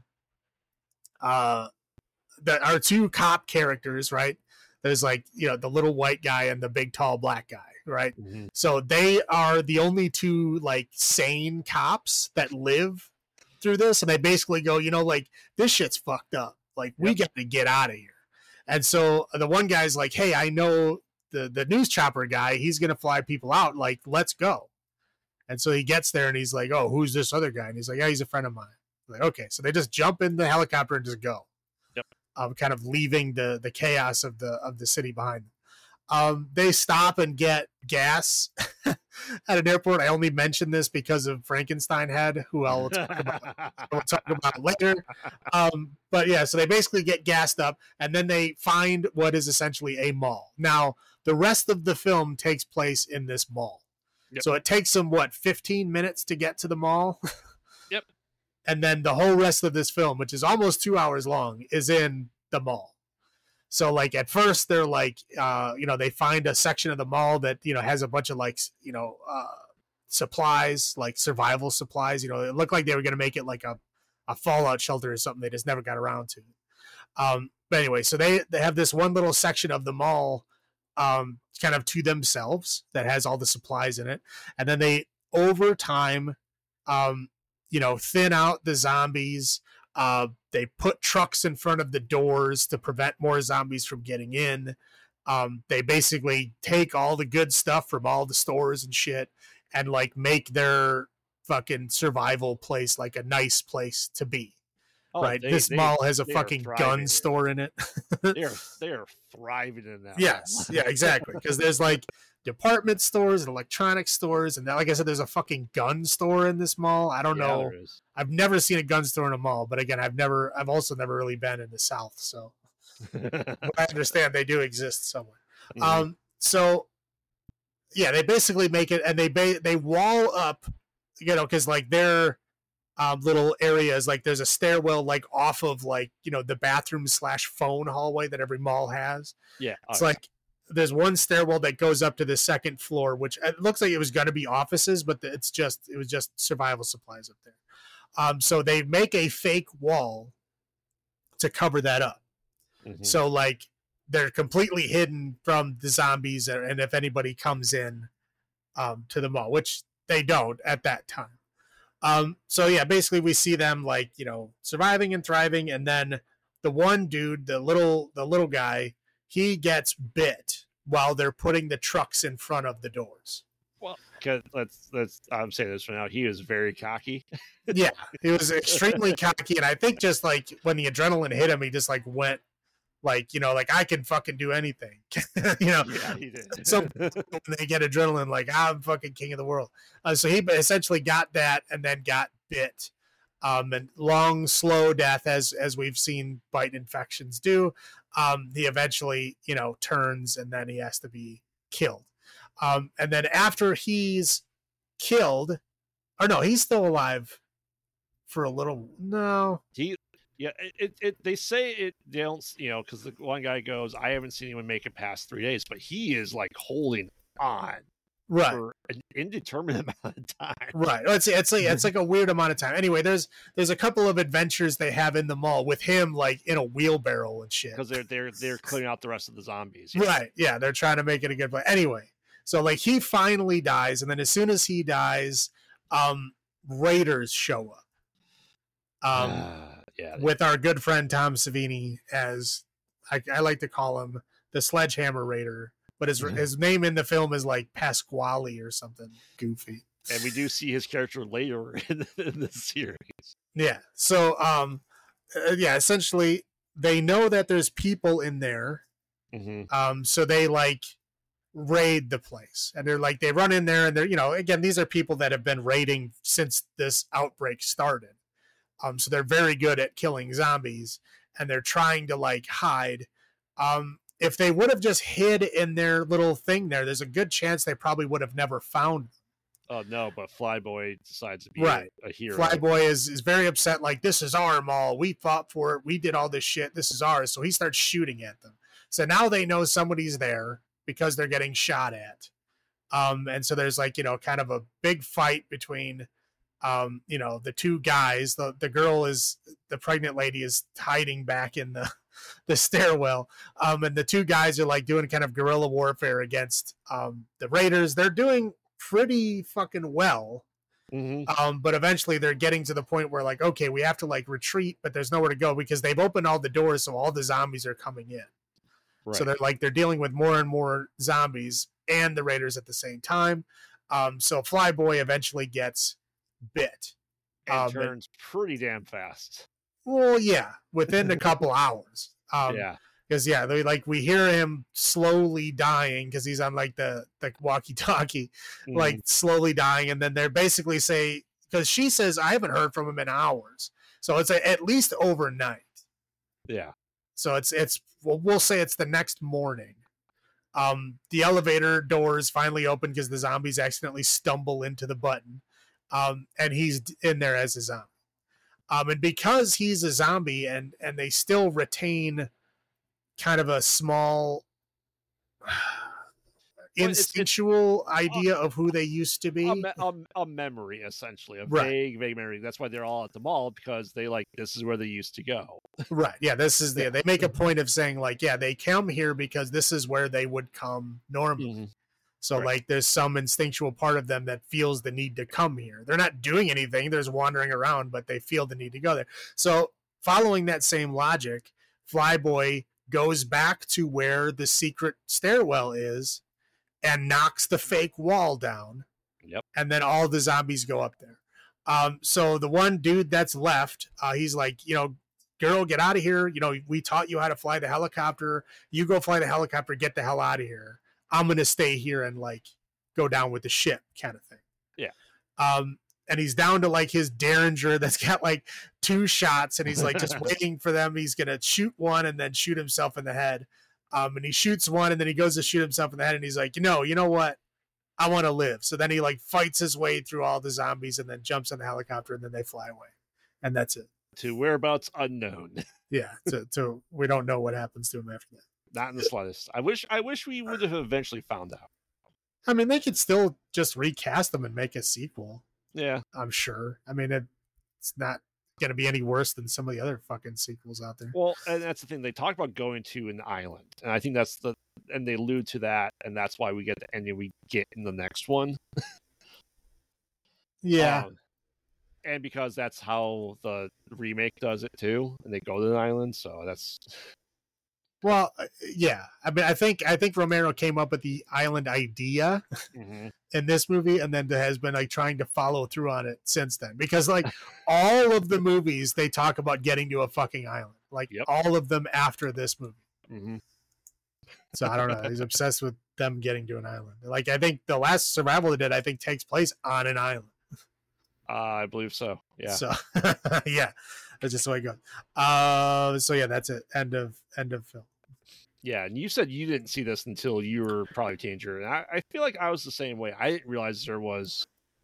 uh, the our two cop characters, right? There's like, you know, the little white guy and the big tall black guy, right? Mm-hmm. So they are the only two like sane cops that live through this, and they basically go, you know, like this shit's fucked up. Like we yep. got to get out of here. And so the one guy's like, hey, I know the the news chopper guy. He's gonna fly people out. Like, let's go. And so he gets there and he's like, oh, who's this other guy? And he's like, yeah, he's a friend of mine. I'm like, okay. So they just jump in the helicopter and just go. Yep. Um, kind of leaving the the chaos of the of the city behind them. Um, they stop and get gas at an airport. I only mention this because of Frankenstein Head, who I'll talk about, we'll talk about later. Um, but yeah, so they basically get gassed up and then they find what is essentially a mall. Now, the rest of the film takes place in this mall. Yep. So it takes them, what, fifteen minutes to get to the mall? Yep. And then the whole rest of this film, which is almost two hours long, is in the mall. So, like, at first, they're like, uh, you know, they find a section of the mall that, you know, has a bunch of, like, you know, uh, supplies, like survival supplies. You know, it looked like they were going to make it like a, a fallout shelter or something. They just never got around to. Um, but anyway, so they, they have this one little section of the mall um, kind of to themselves that has all the supplies in it. And then they, over time, um, you know, thin out the zombies. Uh, they put trucks in front of the doors to prevent more zombies from getting in. Um, they basically take all the good stuff from all the stores and shit and like make their fucking survival place like a nice place to be. Oh, right? they This they mall has a they are fucking thriving. gun store in it. They are they are thriving in that. Yes, mall. yeah, exactly. Because there's like department stores and electronic stores, and like I said, there's a fucking gun store in this mall. I don't Yeah, know. there is. I've never seen a gun store in a mall, but again, I've never, I've also never really been in the South, so but I understand they do exist somewhere. Mhm. Um, so yeah, they basically make it, and they ba- they wall up, you know, because like their um, little areas, like there's a stairwell like off of like you know the bathroom slash phone hallway that every mall has. Yeah, It's oh, like there's one stairwell that goes up to the second floor, which it looks like it was going to be offices, but it's just it was just survival supplies up there. Um, so they make a fake wall to cover that up. mhm. So like they're completely hidden from the zombies, and if anybody comes in um, to the mall, which they don't at that time. Um, so yeah, basically we see them like you know surviving and thriving, and then the one dude, the little the little guy, he gets bit while they're putting the trucks in front of the doors. Well, because let's let's I'm saying this for now. He was very cocky. Yeah, he was extremely cocky, and I think just like when the adrenaline hit him, he just like went like you know like I can fucking do anything. you know, Yeah, he did. so when they get adrenaline, like I'm fucking king of the world. Uh, so he essentially got that and then got bit. Um, and long, slow death, as as we've seen bite infections do. Um, he eventually, you know, turns and then he has to be killed. Um, and then after he's killed, or no, he's still alive for a little. No, he yeah it, it, it they say it they don't you know because the one guy goes, I haven't seen anyone make it past three days, but he is like holding on right. for an indeterminate amount of time. Right. It's it's like it's like a weird amount of time. Anyway, there's there's a couple of adventures they have in the mall with him like in a wheelbarrow and shit. Because they're they're they're clearing out the rest of the zombies. you know? Right. Yeah, they're trying to make it a good play. Anyway, so like he finally dies, and then as soon as he dies, um, raiders show up. Um, yeah. they- with our good friend Tom Savini as I, I like to call him the Sledgehammer Raider, but his Mhm. his name in the film is like Pasquale or something goofy. And we do see his character later in, in the series. Yeah. So um, uh, yeah, essentially they know that there's people in there. Mm-hmm. Um, so they like raid the place, and they're like they run in there, and they're you know again these are people that have been raiding since this outbreak started. Um, so they're very good at killing zombies, and they're trying to like hide. Um, if they would have just hid in their little thing there, there's a good chance they probably would have never found them. Oh no, but Flyboy decides to be Right. a, a hero. Flyboy is is very upset. Like, this is our mall. We fought for it. We did all this shit. This is ours. So he starts shooting at them. So now they know somebody's there because they're getting shot at. Um, and so there's like you know kind of a big fight between. Um, you know, the two guys, the, the girl is, the pregnant lady is hiding back in the, the stairwell. Um, and the two guys are like doing kind of guerrilla warfare against, um, the raiders. They're doing pretty fucking well. Mm-hmm. Um, but eventually they're getting to the point where like, okay, we have to like retreat, but there's nowhere to go because they've opened all the doors. So all the zombies are coming in. Right. So they're like, they're dealing with more and more zombies and the raiders at the same time. Um, so Flyboy eventually gets bit and um, turns pretty damn fast. well yeah within a couple hours um yeah because yeah they like we hear him slowly dying because he's on like the the walkie talkie Mhm. like slowly dying, and then they're basically say because she says I haven't heard from him in hours, so it's a, at least overnight. yeah So it's it's well, we'll say it's the next morning. Um the elevator doors finally open because the zombies accidentally stumble into the button. Um, and he's in there as a zombie. Um, and because he's a zombie and, and they still retain kind of a small Well, it's- it's- instinctual idea of who they used to be. a, me- a, a memory, essentially, a Right. vague, vague memory. That's why they're all at the mall, because they like this is where they used to go. Right. Yeah. This is the, Yeah. they make a point of saying like, yeah, they come here because this is where they would come normally. So Right. like there's some instinctual part of them that feels the need to come here. They're not doing anything. They're just wandering around, but they feel the need to go there. So following that same logic, Flyboy goes back to where the secret stairwell is and knocks the fake wall down. Yep. And then all the zombies go up there. Um, so the one dude that's left, uh, he's like, you know, girl, get out of here. You know, we taught you how to fly the helicopter. You go fly the helicopter, get the hell out of here. I'm going to stay here and like go down with the ship kind of thing. Yeah. Um, and he's down to like his Derringer that's got like two shots, and he's like just waiting for them. He's going to shoot one and then shoot himself in the head. Um, and he shoots one and then he goes to shoot himself in the head, and he's like, you know, you know what? I want to live. So then he like fights his way through all the zombies and then jumps on the helicopter, and then they fly away. And that's it. To whereabouts unknown. Yeah. So, so we don't know what happens to him after that. Not in the slightest. I wish I wish we would have eventually found out. I mean, they could still just recast them and make a sequel. Yeah. I'm sure. I mean, it, it's not going to be any worse than some of the other fucking sequels out there. Well, and that's the thing. They talk about going to an island. And I think that's the, and they allude to that. And that's why we get the ending we get in the next one. Yeah. Um, and because that's how the remake does it too. And they go to an island. So that's. Well, yeah. I mean, I think I think Romero came up with the island idea Mm-hmm. in this movie, and then has been like trying to follow through on it since then. Because like all of the movies, they talk about getting to a fucking island. Like Yep. all of them after this movie. Mm-hmm. So I don't know. He's obsessed with them getting to an island. Like I think the last Survival of the Dead, I think, takes place on an island. Uh, I believe so. Yeah. So yeah, that's just the way it goes. Uh, so yeah, that's it. End of end of film. Yeah, and you said you didn't see this until you were probably a teenager, and I, I feel like I was the same way. I didn't realize there was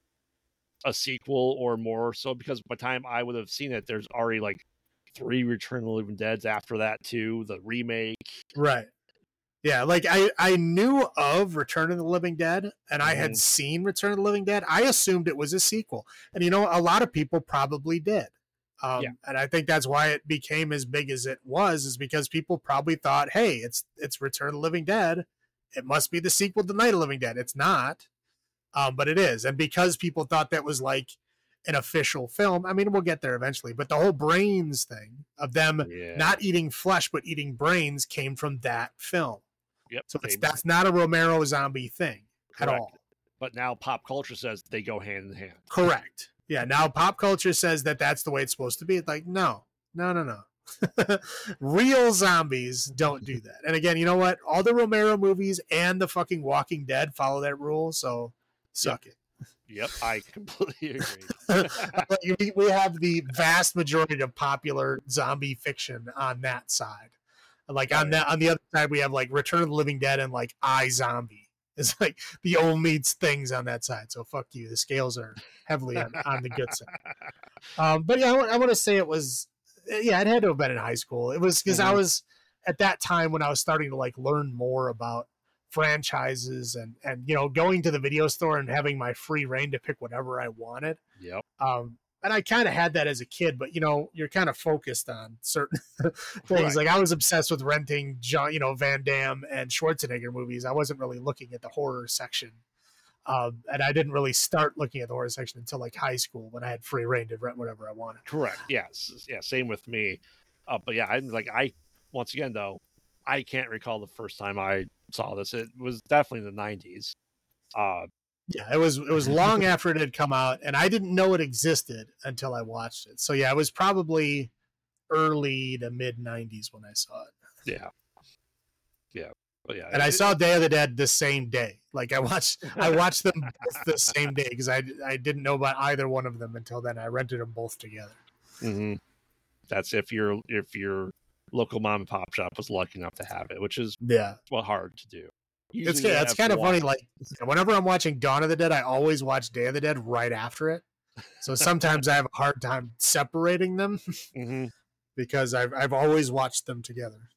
a sequel or more, so because by the time I would have seen it, there's already like three Return of the Living Deads after that too, the remake. Right. Yeah, like I, I knew of Return of the Living Dead, and I had Mhm. seen Return of the Living Dead. I assumed it was a sequel. And you know, a lot of people probably did. Um, Yeah. and I think that's why it became as big as it was, is because people probably thought, hey, it's it's Return of the Living Dead. It must be the sequel to Night of the Living Dead. It's not. Um, but it is. And because people thought that was like an official film, I mean, we'll get there eventually, but the whole brains thing of them Yeah. not eating flesh but eating brains came from that film. Yep. So it's, they- that's not a Romero zombie thing at Correct. all. But now pop culture says they go hand in hand. Correct. Yeah. Now pop culture says that that's the way it's supposed to be. It's like, no, no, no, no. Real zombies don't do that. And again, you know what? All the Romero movies and the fucking Walking Dead follow that rule. So suck it. Yep, I completely agree. we, we have the vast majority of popular zombie fiction on that side. Like on Oh, that, on the other side, we have like Return of the Living Dead and like I, Zombie. It's like the only things on that side. So fuck you. The scales are heavily on, on the good side. Um, but yeah, I, I want to say it was, yeah, it had to have been in high school. It was because I Mhm. was at that time when I was starting to like learn more about franchises and and you know going to the video store and having my free reign to pick whatever I wanted. Yep. Um, and I kind of had that as a kid, but you know, you're kind of focused on certain things. Right. Like I was obsessed with renting John, you know, Van Damme and Schwarzenegger movies. I wasn't really looking at the horror section. Um, and I didn't really start looking at the horror section until like high school when I had free reign to rent whatever I wanted. Correct. Yes. Yeah. Same with me. Uh, but yeah, I'm like I once again though, I can't recall the first time I saw this. It was definitely in the nineties. Uh, Yeah, it was it was long after it had come out, and I didn't know it existed until I watched it. So yeah, it was probably early to mid nineties when I saw it. yeah. Yeah. But yeah. And I it- saw Day of the Dead the same day. Like I watched I watched them both the same day because I I didn't know about either one of them until then. I rented them both together. Mhm. That's if your if your local mom and pop shop was lucky enough to have it, which is Yeah. well hard to do. It's Usually you it's have kind of one. funny. Like whenever I'm watching Dawn of the Dead, I always watch Day of the Dead right after it. So sometimes I have a hard time separating them Mhm. because I've I've always watched them together.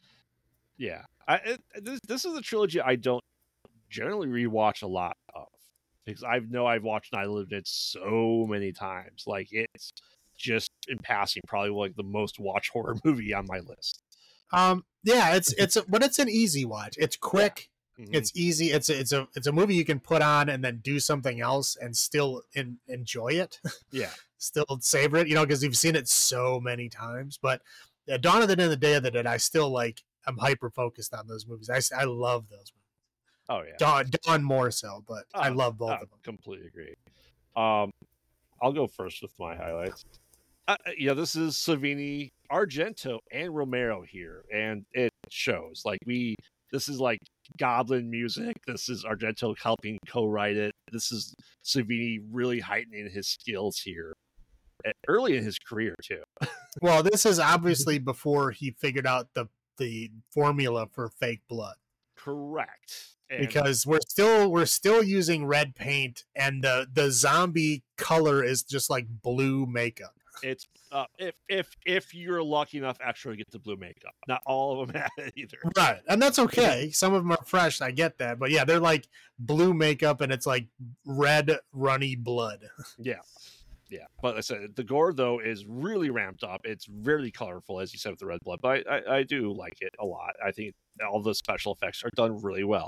Yeah, I it, this this is a trilogy I don't generally rewatch a lot of because I know I've watched Night of the Living Dead so many times. Like it's just in passing, probably like the most watched horror movie on my list. Um, yeah, it's it's a, but it's an easy watch. It's quick. Mhm. It's easy. It's a, it's a it's a movie you can put on and then do something else and still in, enjoy it. Yeah, Still savor it, you know, because you've seen it so many times. But yeah, Dawn of the Dead and the Day of the Dead, I still like. I'm hyper focused on those movies. I, I love those movies. oh yeah, Dawn, Dawn more so, but I Oh, love both I of them. completely agree. Um, I'll go first with my highlights. uh, you know, this is Savini, Argento, and Romero here, and it shows. Like we, this is like Goblin music. This is Argento helping co-write it. This is Savini really heightening his skills here, early in his career too. Well, this is obviously before he figured out the the formula for fake blood. Correct. And because we're still we're still using red paint, and the the zombie color is just like blue makeup. It's uh, if if if you're lucky enough, actually get the blue makeup. Not all of them have it either. Right, and that's okay. Some of them are fresh. I get that, but yeah, they're like blue makeup, and it's like red runny blood. Yeah, yeah. But like I said, the gore though is really ramped up. It's really colorful, as you said with the red blood. But I, I, I do like it a lot. I think all the special effects are done really well.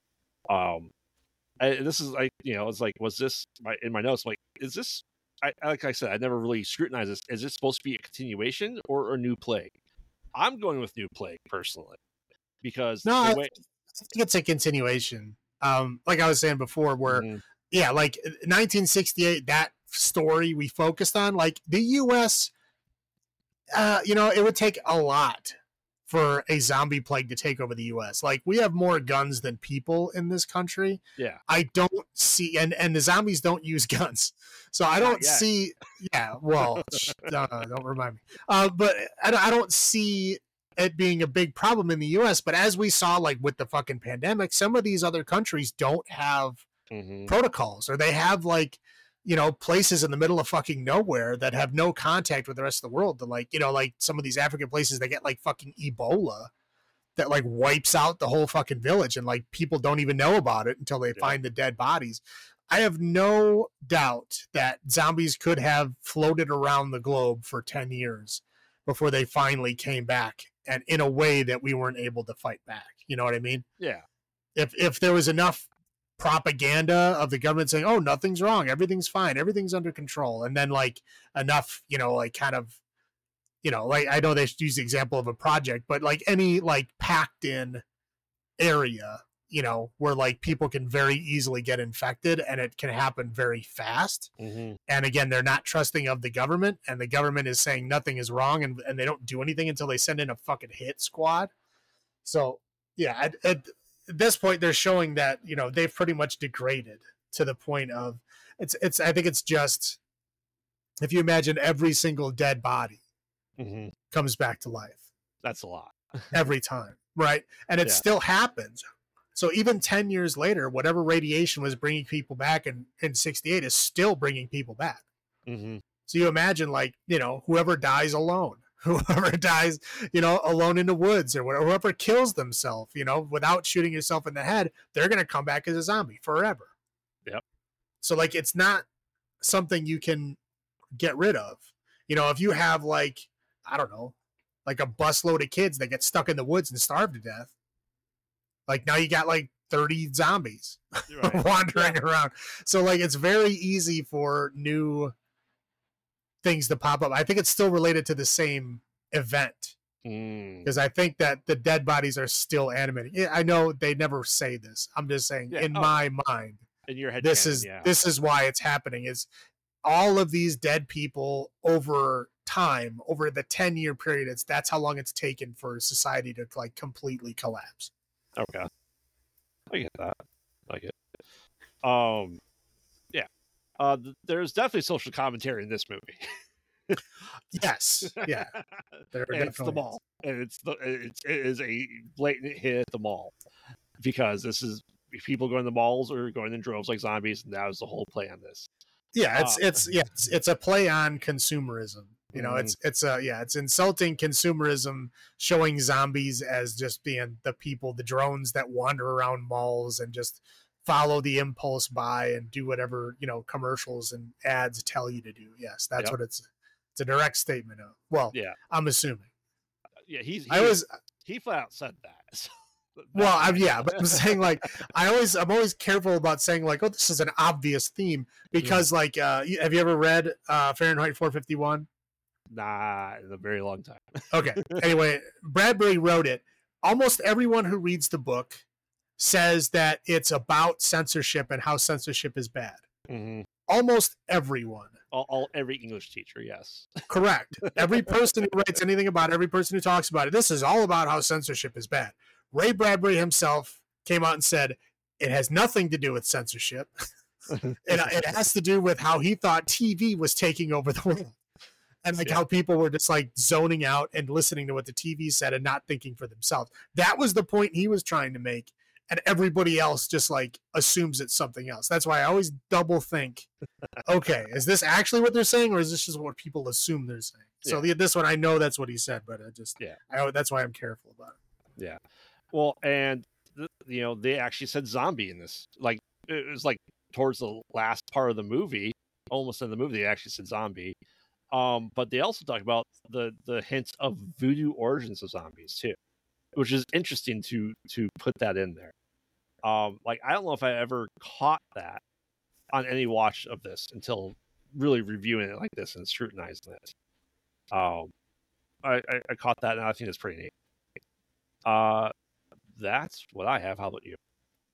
Um, I, this is like, you know, it's like, was this my, in my notes? Like, is this, I, like I said, I never really scrutinized this. Is this supposed to be a continuation or a new plague? I'm going with new plague personally, because no, the I, way, I think it's a continuation. Um, like I was saying before, where mm-hmm. yeah, like nineteen sixty-eight, that story we focused on, like the U S, uh, you know, it would take a lot for a zombie plague to take over the U S. Like we have more guns than people in this country. Yeah. I don't see, and, and the zombies don't use guns. So I don't see, yeah, well, uh, don't remind me. Uh, but I, I don't see it being a big problem in the U S. But as we saw, like with the fucking pandemic, some of these other countries don't have mm-hmm. protocols, or they have like, you know, places in the middle of fucking nowhere that have no contact with the rest of the world. To like, you know, like some of these African places, they get like fucking Ebola that like wipes out the whole fucking village, and like people don't even know about it until they yeah. find the dead bodies. I have no doubt that zombies could have floated around the globe for ten years before they finally came back, and in a way that we weren't able to fight back. You know what I mean? Yeah. If if there was enough propaganda of the government saying, oh, nothing's wrong, everything's fine, everything's under control, and then like enough, you know, like kind of, you know, like I know they use the example of a project, but like any like packed in area, you know, where like people can very easily get infected and it can happen very fast. Mm-hmm. And again, they're not trusting of the government, and the government is saying nothing is wrong, and, and they don't do anything until they send in a fucking hit squad. So yeah, at, at this point they're showing that, you know, they've pretty much degraded to the point of it's, it's, I think it's just, if you imagine every single dead body mm-hmm. comes back to life. That's a lot. Every time. Right. And it yeah. still happens. So even ten years later, whatever radiation was bringing people back in, in sixty-eight is still bringing people back. Mm-hmm. So you imagine, like, you know, whoever dies alone, whoever dies, you know, alone in the woods, or whatever, whoever kills themselves, you know, without shooting yourself in the head, they're going to come back as a zombie forever. Yep. So like, it's not something you can get rid of. You know, if you have like, I don't know, like a busload of kids that get stuck in the woods and starve to death, like now you got like thirty zombies right. wandering yeah. around. So like, it's very easy for new things to pop up. I think it's still related to the same event, because mm. I think that the dead bodies are still animating. I know they never say this. I'm just saying yeah. in oh. my mind, in your head, this canon, is yeah. this is why it's happening. Is all of these dead people over time, over the ten year period, it's that's how long it's taken for society to like completely collapse. Okay, I get that. I get it. Um, yeah. Uh, th- there's definitely social commentary in this movie. Yes, yeah. There and it's the mall, is. and it's the it's it is a blatant hit at the mall, because this is people going to the malls or going in droves like zombies, and that was the whole play on this. Yeah, it's uh, it's yeah, it's, it's a play on consumerism. You know, mm-hmm. it's it's a yeah, it's insulting consumerism, showing zombies as just being the people, the drones that wander around malls and just follow the impulse buy and do whatever, you know, commercials and ads tell you to do. Yes, that's yep. what it's it's a direct statement of. Well, yeah, I'm assuming. Yeah, he's, he's I was he flat out said that. Well, I'm, yeah, but I'm saying like I always I'm always careful about saying like, oh, this is an obvious theme, because mm. like uh, have you ever read uh, Fahrenheit four fifty-one? Nah, in a very long time. Okay. Anyway, Bradbury wrote it. Almost everyone who reads the book says that it's about censorship and how censorship is bad. Mm-hmm. almost everyone. All, all every English teacher, yes. Correct. Every person who writes anything about it, every person who talks about it, this is all about how censorship is bad. Ray Bradbury himself came out and said it has nothing to do with censorship. it, it has to do with how he thought T V was taking over the world. And like yeah. how people were just like zoning out and listening to what the T V said and not thinking for themselves. That was the point he was trying to make. And everybody else just like assumes it's something else. That's why I always double think, okay, is this actually what they're saying, or is this just what people assume they're saying? Yeah. So the, this one, I know that's what he said, but I just, yeah, I, that's why I'm careful about it. Yeah. Well, and th- you know, they actually said zombie in this. Like it was like towards the last part of the movie, almost in the movie, they actually said zombie. Um, but they also talk about the the hints of voodoo origins of zombies too, which is interesting to to put that in there. Um, like I don't know if I ever caught that on any watch of this until really reviewing it like this and scrutinizing it. Um, I, I, I caught that, and I think it's pretty neat. Uh, that's what I have. How about you?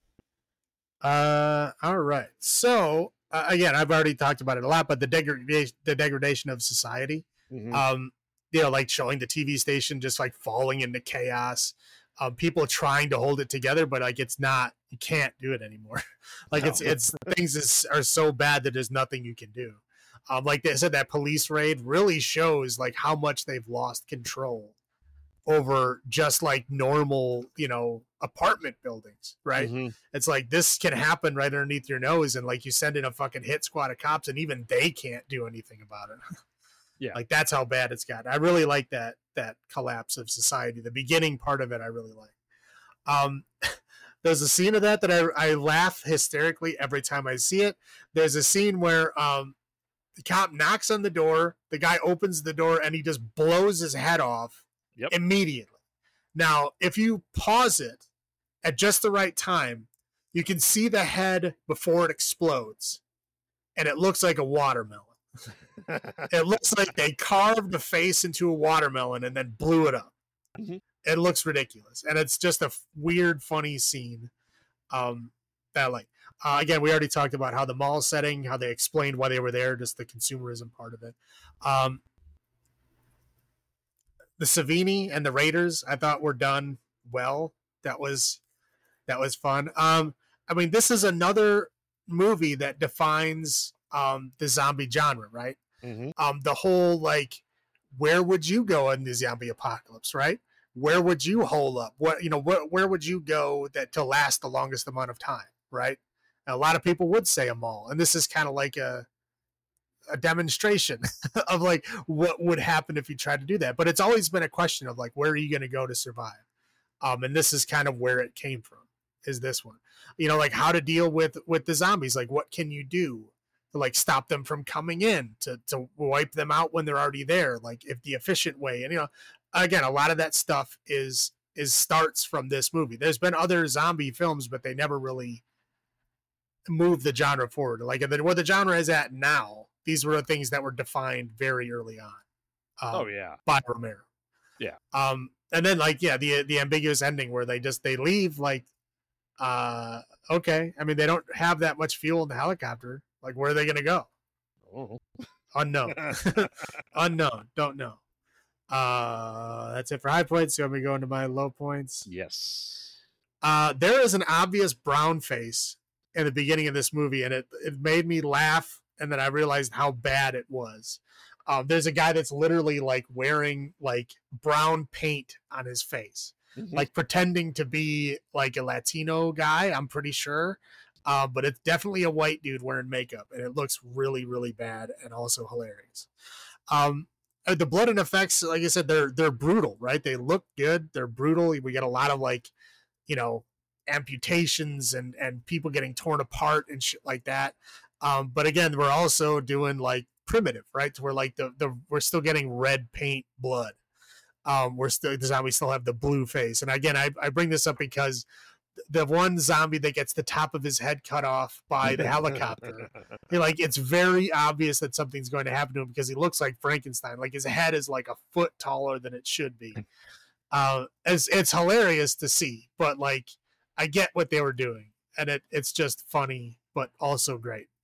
Uh, all right. So uh, again, I've already talked about it a lot, but the degradation, the degradation of society. Mm-hmm. Um, you know, like showing the T V station just like falling into chaos. Um, people trying to hold it together, but like it's not, you can't do it anymore. like no. it's it's things is, are so bad that there's nothing you can do. Um, like they said, that police raid really shows like how much they've lost control over just like normal, you know, apartment buildings, right? Mm-hmm. It's like this can happen right underneath your nose, and like you send in a fucking hit squad of cops, and even they can't do anything about it. Yeah, like that's how bad it's got. I really like that that collapse of society. The beginning part of it, I really like. Um, there's a scene of that that I I laugh hysterically every time I see it. There's a scene where um, the cop knocks on the door, the guy opens the door, and he just blows his head off yep. immediately. Now, if you pause it at just the right time, you can see the head before it explodes, and it looks like a watermelon. It looks like they carved the face into a watermelon and then blew it up. Mm-hmm. It looks ridiculous, and it's just a f- weird, funny scene. Um, that I like. Uh, again, we already talked about how the mall setting, how they explained why they were there, just the consumerism part of it. Um, the Savini and the Raiders, I thought were done well. That was that was fun. Um, I mean, this is another movie that defines um, the zombie genre, right? Mm-hmm. Um, the whole like, where would you go in the zombie apocalypse, right? Where would you hole up? What you know, where where would you go that to last the longest amount of time, right? And a lot of people would say a mall, and this is kind of like a a demonstration of like what would happen if you tried to do that. But it's always been a question of like, where are you going to go to survive? Um, and this is kind of where it came from. Is this one, you know, like how to deal with with the zombies? Like, what can you do to like stop them from coming in, to to wipe them out when they're already there? Like, if the efficient way, and you know, again, a lot of that stuff is is starts from this movie. There's been other zombie films, but they never really moved the genre forward. Like where the genre is at now, these were the things that were defined very early on. Um, oh yeah, by Romero. Yeah. Um, and then like yeah, the the ambiguous ending where they just they leave like, uh, okay. I mean, they don't have that much fuel in the helicopter. Like, where are they gonna go? Oh. Unknown. Unknown. Don't know. Uh, that's it for high points. So I'm gonna go into my low points. Yes. Uh, there is an obvious brown face in the beginning of this movie, and it it made me laugh, and then I realized how bad it was. Um, there's a guy that's literally like wearing like brown paint on his face, mm-hmm. like pretending to be like a Latino guy. I'm pretty sure, uh, but it's definitely a white dude wearing makeup, and it looks really, really bad and also hilarious. Um, the blood and effects, like I said, they're they're brutal, right? They look good. They're brutal. We get a lot of like, you know, amputations and and people getting torn apart and shit like that. Um, but again, we're also doing like primitive, right? We're like the the we're still getting red paint blood. Um, we're still the zombie still have the blue face. And again, I I bring this up because the one zombie that gets the top of his head cut off by the helicopter, like it's very obvious that something's going to happen to him because he looks like Frankenstein. Like his head is like a foot taller than it should be. Uh, it's it's hilarious to see, but like I get what they were doing, and it it's just funny, but also great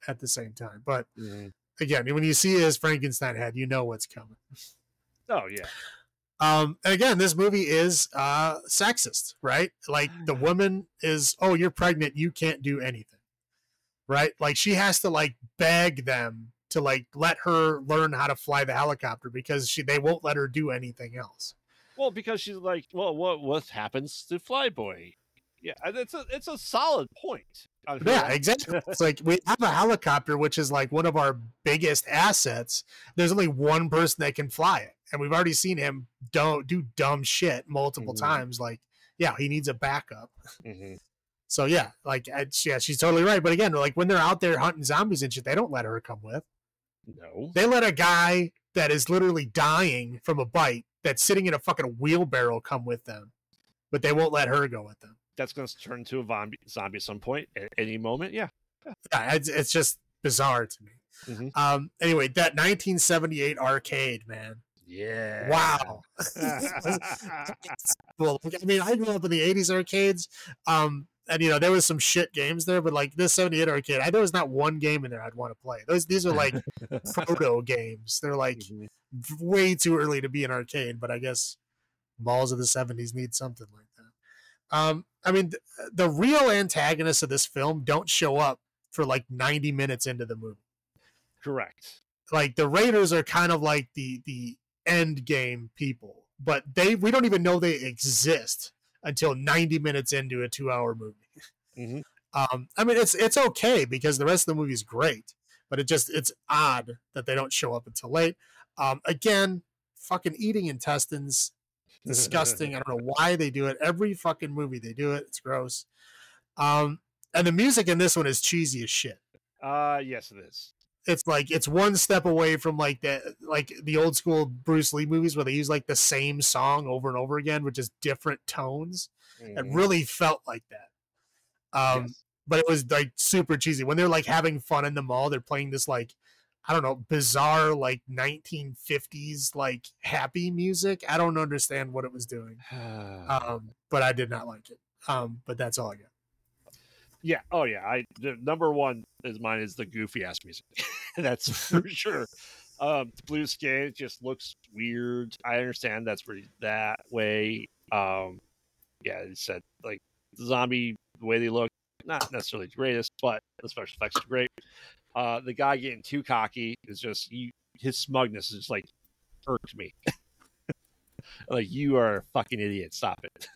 at the same time. But Mm-hmm. again, when you see his Frankenstein head, you know what's coming. Oh yeah. Um, and again, this movie is uh, sexist, right? Like the woman is, oh, you're pregnant, you can't do anything, right? Like she has to like beg them to like let her learn how to fly the helicopter because she they won't let her do anything else. Well, because she's like, well, what what happens to Flyboy? Yeah, it's a it's a solid point. Yeah, exactly. It's like we have a helicopter, which is like one of our biggest assets. There's only one person that can fly it, and we've already seen him don't do dumb shit multiple mm-hmm. times. Like, yeah, he needs a backup. Mm-hmm. So yeah, like, I, yeah, she's totally right. But again, like when they're out there hunting zombies and shit, they don't let her come with. No, they let a guy that is literally dying from a bite that's sitting in a fucking wheelbarrow come with them, but they won't let her go with them. That's going to turn into a zombie, zombie at some point at any moment. Yeah. Yeah, yeah it's, it's just bizarre to me. Mm-hmm. Um, anyway, that nineteen seventy-eight arcade, man. Yeah. Wow. Well, I mean, I grew up in the eighties arcades. Um, and you know, there was some shit games there, but like this seventy-eight arcade, I there was not one game in there I'd want to play. Those these are like proto games. They're like mm-hmm. way too early to be an arcade, but I guess malls of the seventies need something like that. Um, I mean, th- the real antagonists of this film don't show up for like ninety minutes into the movie. Correct. Like the Raiders are kind of like the the end game people, but they we don't even know they exist until ninety minutes into a two hour movie. Mm-hmm. Um, I mean, it's it's okay because the rest of the movie is great, but it just it's odd that they don't show up until late. Um, again, fucking eating intestines. Disgusting. I don't know why they do it. Every fucking movie they do it. It's gross. Um, and the music in this one is cheesy as shit. Uh yes, it is. It's like it's one step away from like the like the old school Bruce Lee movies where they use like the same song over and over again with just different tones. Mm. It really felt like that. Um, yes. But it was like super cheesy. When they're like having fun in the mall, they're playing this like I don't know, bizarre, like nineteen fifties, like happy music. I don't understand what it was doing. um, but I did not like it. Um, but that's all I got. Yeah. Oh yeah. I, the number one is mine is the goofy ass music. That's for sure. Um, blue skin just looks weird. I understand that's pretty that way. Um, yeah. It said like the zombie, the way they look, not necessarily the greatest, but the special effects are great. Uh, the guy getting too cocky is just you, his smugness is just like irked me. Like you are a fucking idiot. Stop it.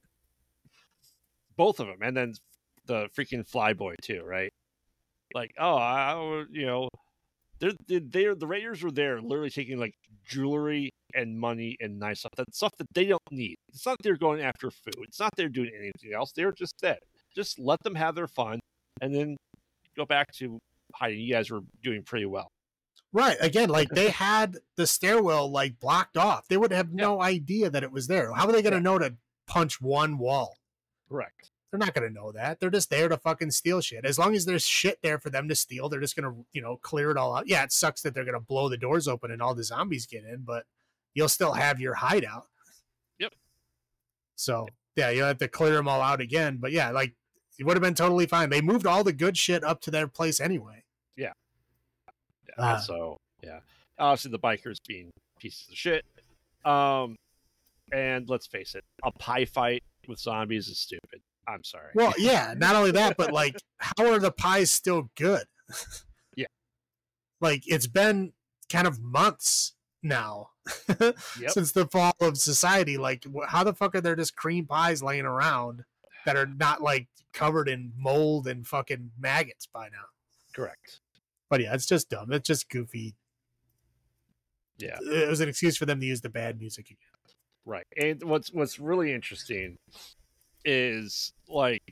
Both of them, and then the freaking Flyboy too, right? Like, oh, I, you know, they're they're the Raiders were there, literally taking like jewelry and money and nice stuff, that stuff that they don't need. It's not they're going after food. It's not they're doing anything else. They're just dead. Just let them have their fun, and then go back to. Hi, you guys were doing pretty well. Right. Again, like they had the stairwell like blocked off. They would have yeah. no idea that it was there. How are they going to yeah. know to punch one wall? Correct. They're not going to know that. They're just there to fucking steal shit. As long as there's shit there for them to steal, they're just going to, you know, clear it all out. Yeah, it sucks that they're going to blow the doors open and all the zombies get in, but you'll still have your hideout. Yep. So, yeah, you'll have to clear them all out again. But yeah, like it would have been totally fine. They moved all the good shit up to their place anyway. Yeah. yeah uh, so, yeah. Obviously, the bikers being pieces of shit. Um, and let's face it, a pie fight with zombies is stupid. I'm sorry. Well, yeah, not only that, but like, how are the pies still good? Yeah. Like, it's been kind of months now yep. since the fall of society. Like, how the fuck are there just cream pies laying around that are not like covered in mold and fucking maggots by now? Correct. But yeah, it's just dumb. It's just goofy. Yeah. It was an excuse for them to use the bad music again. Right. And what's what's really interesting is like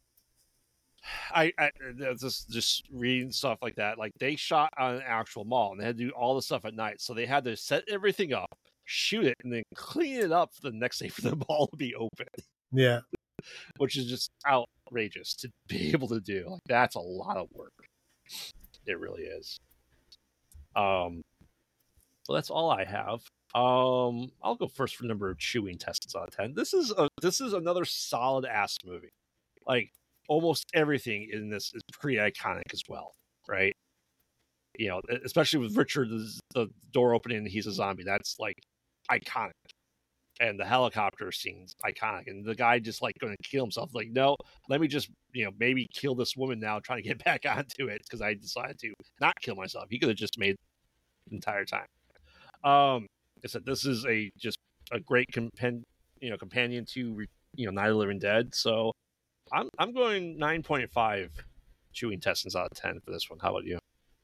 I, I just just reading stuff like that. Like they shot on an actual mall and they had to do all the stuff at night. So they had to set everything up, shoot it, and then clean it up for the next day for the mall to be open. Yeah. Which is just outrageous to be able to do. Like that's a lot of work. It really is. Um well that's all I have. Um, I'll go first for number of chewing tests out of ten. This is a this is another solid ass movie. Like almost everything in this is pretty iconic as well. right? You know, e- especially with Richard, the, the door opening and he's a zombie. That's like iconic. And the helicopter scene's iconic. And the guy just like going to kill himself. Like, no, let me just, you know, maybe kill this woman now, trying to get back onto it because I decided to not kill myself. He could have just made the entire time. Um, I said this is a just a great compen- you know, companion to you know Night of the Living Dead. So I'm I'm going nine point five chewing intestines out of ten for this one. How about you?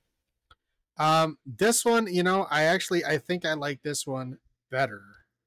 Um, this one, you know, I actually I think I like this one better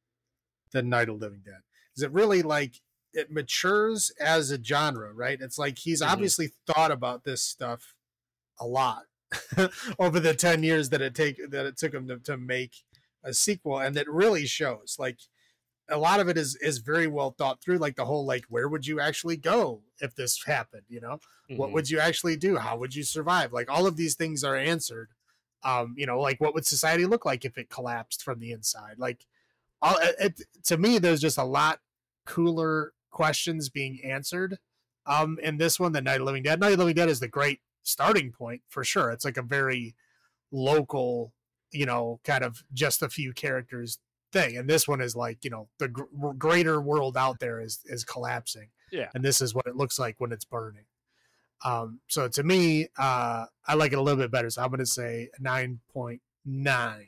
than Night of the Living Dead. Is it really like it matures as a genre, right? It's like he's Mhm. obviously thought about this stuff a lot over the ten years that it take that it took him to, to make a sequel, and it really shows. Like a lot of it is is very well thought through. Like the whole like where would you actually go if this happened? You know, what Mhm. would you actually do? How would you survive? Like all of these things are answered. Um, you know, like what would society look like if it collapsed from the inside? Like all it, to me, there's just a lot cooler questions being answered um in this one than Night of the Living Dead. Night of the Living Dead is the great starting point for sure. It's like a very local, you know, kind of just a few characters thing, and this one is like, you know, the gr- greater world out there is is collapsing, Yeah. and this is what it looks like when it's burning. Um, so to me, uh, I like it a little bit better. So I'm going to say nine point nine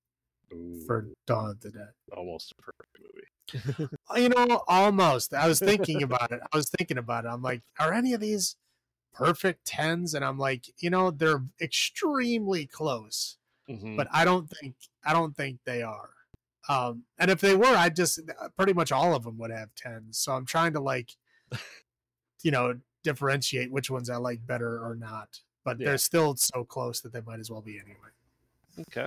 for Ooh, Dawn of the Dead. almost a perfect movie. You know, almost. I was thinking about it. I was thinking about it. I'm like, are any of these perfect tens? And I'm like, you know, they're extremely close, Mhm. but I don't think I don't think they are. Um, and if they were, I just pretty much all of them would have tens. So I'm trying to like, you know, differentiate which ones I like better or not. But Yeah. they're still so close that they might as well be anyway. Okay.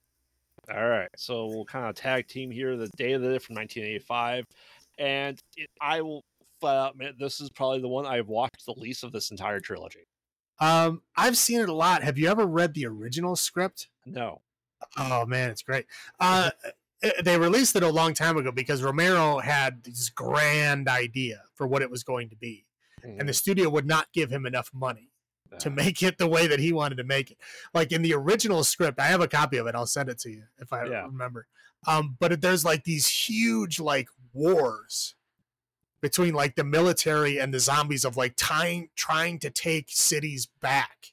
All right. So we'll kind of tag team here. The Day of the Dead from nineteen eighty-five, and it, I will flat out admit this is probably the one I've watched the least of this entire trilogy. Um, I've seen it a lot. Have you ever read the original script? No. Oh man, it's great. Uh, they released it a long time ago because Romero had this grand idea for what it was going to be, Mhm. and the studio would not give him enough money to Ah. make it the way that he wanted to make it. Like in the original script, I have a copy of it. I'll send it to you if I Yeah. remember. Um, but there's like these huge like wars between like the military and the zombies of like tying, trying to take cities back.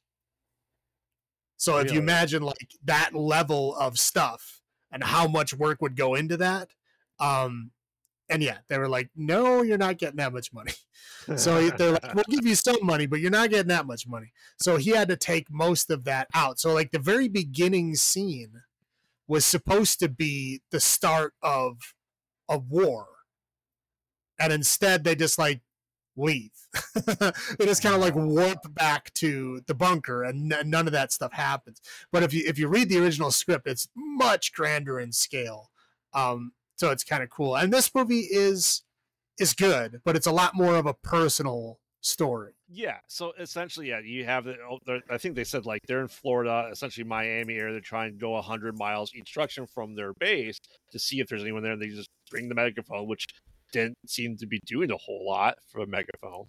So if you Really? imagine like that level of stuff and how much work would go into that, um, and yeah, they were like, "No, you're not getting that much money." So they're like, "We'll give you some money, but you're not getting that much money." So he had to take most of that out. So like the very beginning scene was supposed to be the start of a war, and instead they just like leave. They just kind of like warp back to the bunker, and n- none of that stuff happens. But if you if you read the original script, it's much grander in scale. Um, so it's kind of cool. And this movie is is good, but it's a lot more of a personal story. Yeah. So essentially, yeah, you have it. oh, they're- I think they said like they're in Florida, essentially Miami area. They're trying to go one hundred miles each direction from their base to see if there's anyone there. And they just bring the megaphone, which didn't seem to be doing a whole lot for a megaphone.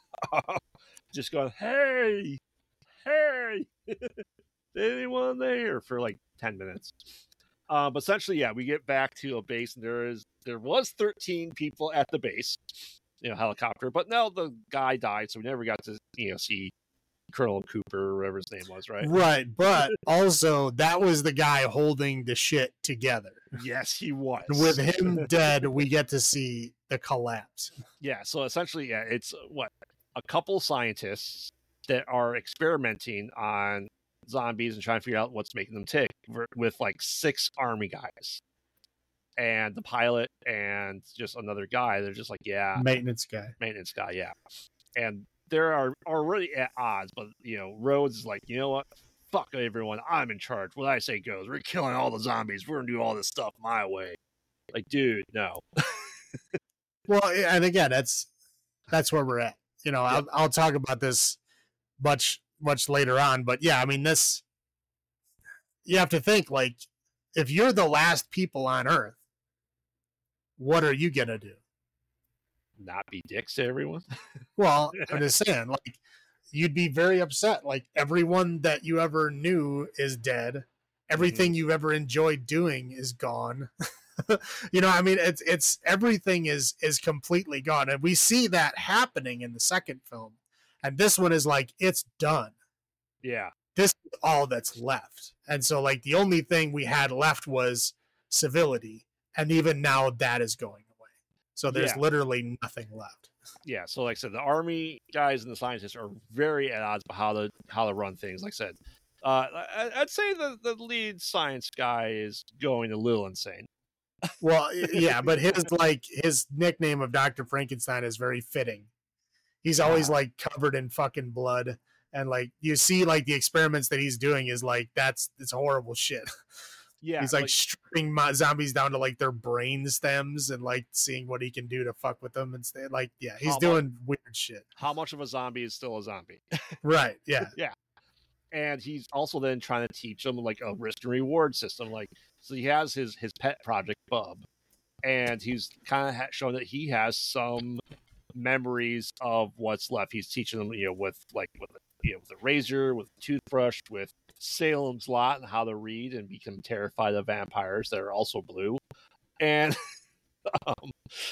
Just going, hey, hey, anyone there for like ten minutes. Uh, but essentially, yeah, we get back to a base, and there is there was thirteen people at the base, you know, helicopter. But now the guy died, so we never got to you know see Colonel Cooper or whatever his name was, right? Right, but also that was the guy holding the shit together. Yes, he was. With him dead, we get to see the collapse. Yeah, so essentially, yeah, it's what a couple scientists that are experimenting on zombies and trying to figure out what's making them tick with like six army guys and the pilot and just another guy. They're just like, yeah, Maintenance guy. maintenance guy, yeah. And they're are already at odds, but you know, Rhodes is like, you know what? Fuck everyone. I'm in charge. What I say goes. We're killing all the zombies. We're gonna do all this stuff my way. Like, dude, no. Well, and again, that's that's where we're at. You know, I'll, I'll talk about this much much later on, but yeah, I mean, this you have to think like if you're the last people on Earth, what are you gonna do? Not be dicks to everyone. Well, I'm just saying, like you'd be very upset. Like everyone that you ever knew is dead. Everything mm-hmm. you've ever enjoyed doing is gone. You know, I mean, it's it's everything is is completely gone, and we see that happening in the second film, and this one is like it's done. Yeah, this is all that's left, and so like the only thing we had left was civility, and even now that is going away. So there's yeah. literally nothing left. Yeah, so like I said, the army guys and the scientists are very at odds about how to how to run things. Like I said, uh, I'd say the the lead science guy is going a little insane. Well, yeah, but his like his nickname of Doctor Frankenstein is very fitting. He's always like covered in fucking blood, and like you see like the experiments that he's doing is like that's it's horrible shit. Yeah, he's like, like stripping zombies down to like their brain stems and like seeing what he can do to fuck with them and stay like yeah, he's doing much, weird shit. How much of a zombie is still a zombie? Right. Yeah. Yeah. And he's also then trying to teach them like a risk and reward system. Like, so he has his his pet project Bub, and he's kind of ha- showing that he has some memories of what's left. He's teaching them, you know, with like with you know, with a razor, with a toothbrush, with Salem's Lot, and how to read and become terrified of vampires that are also blue, and um,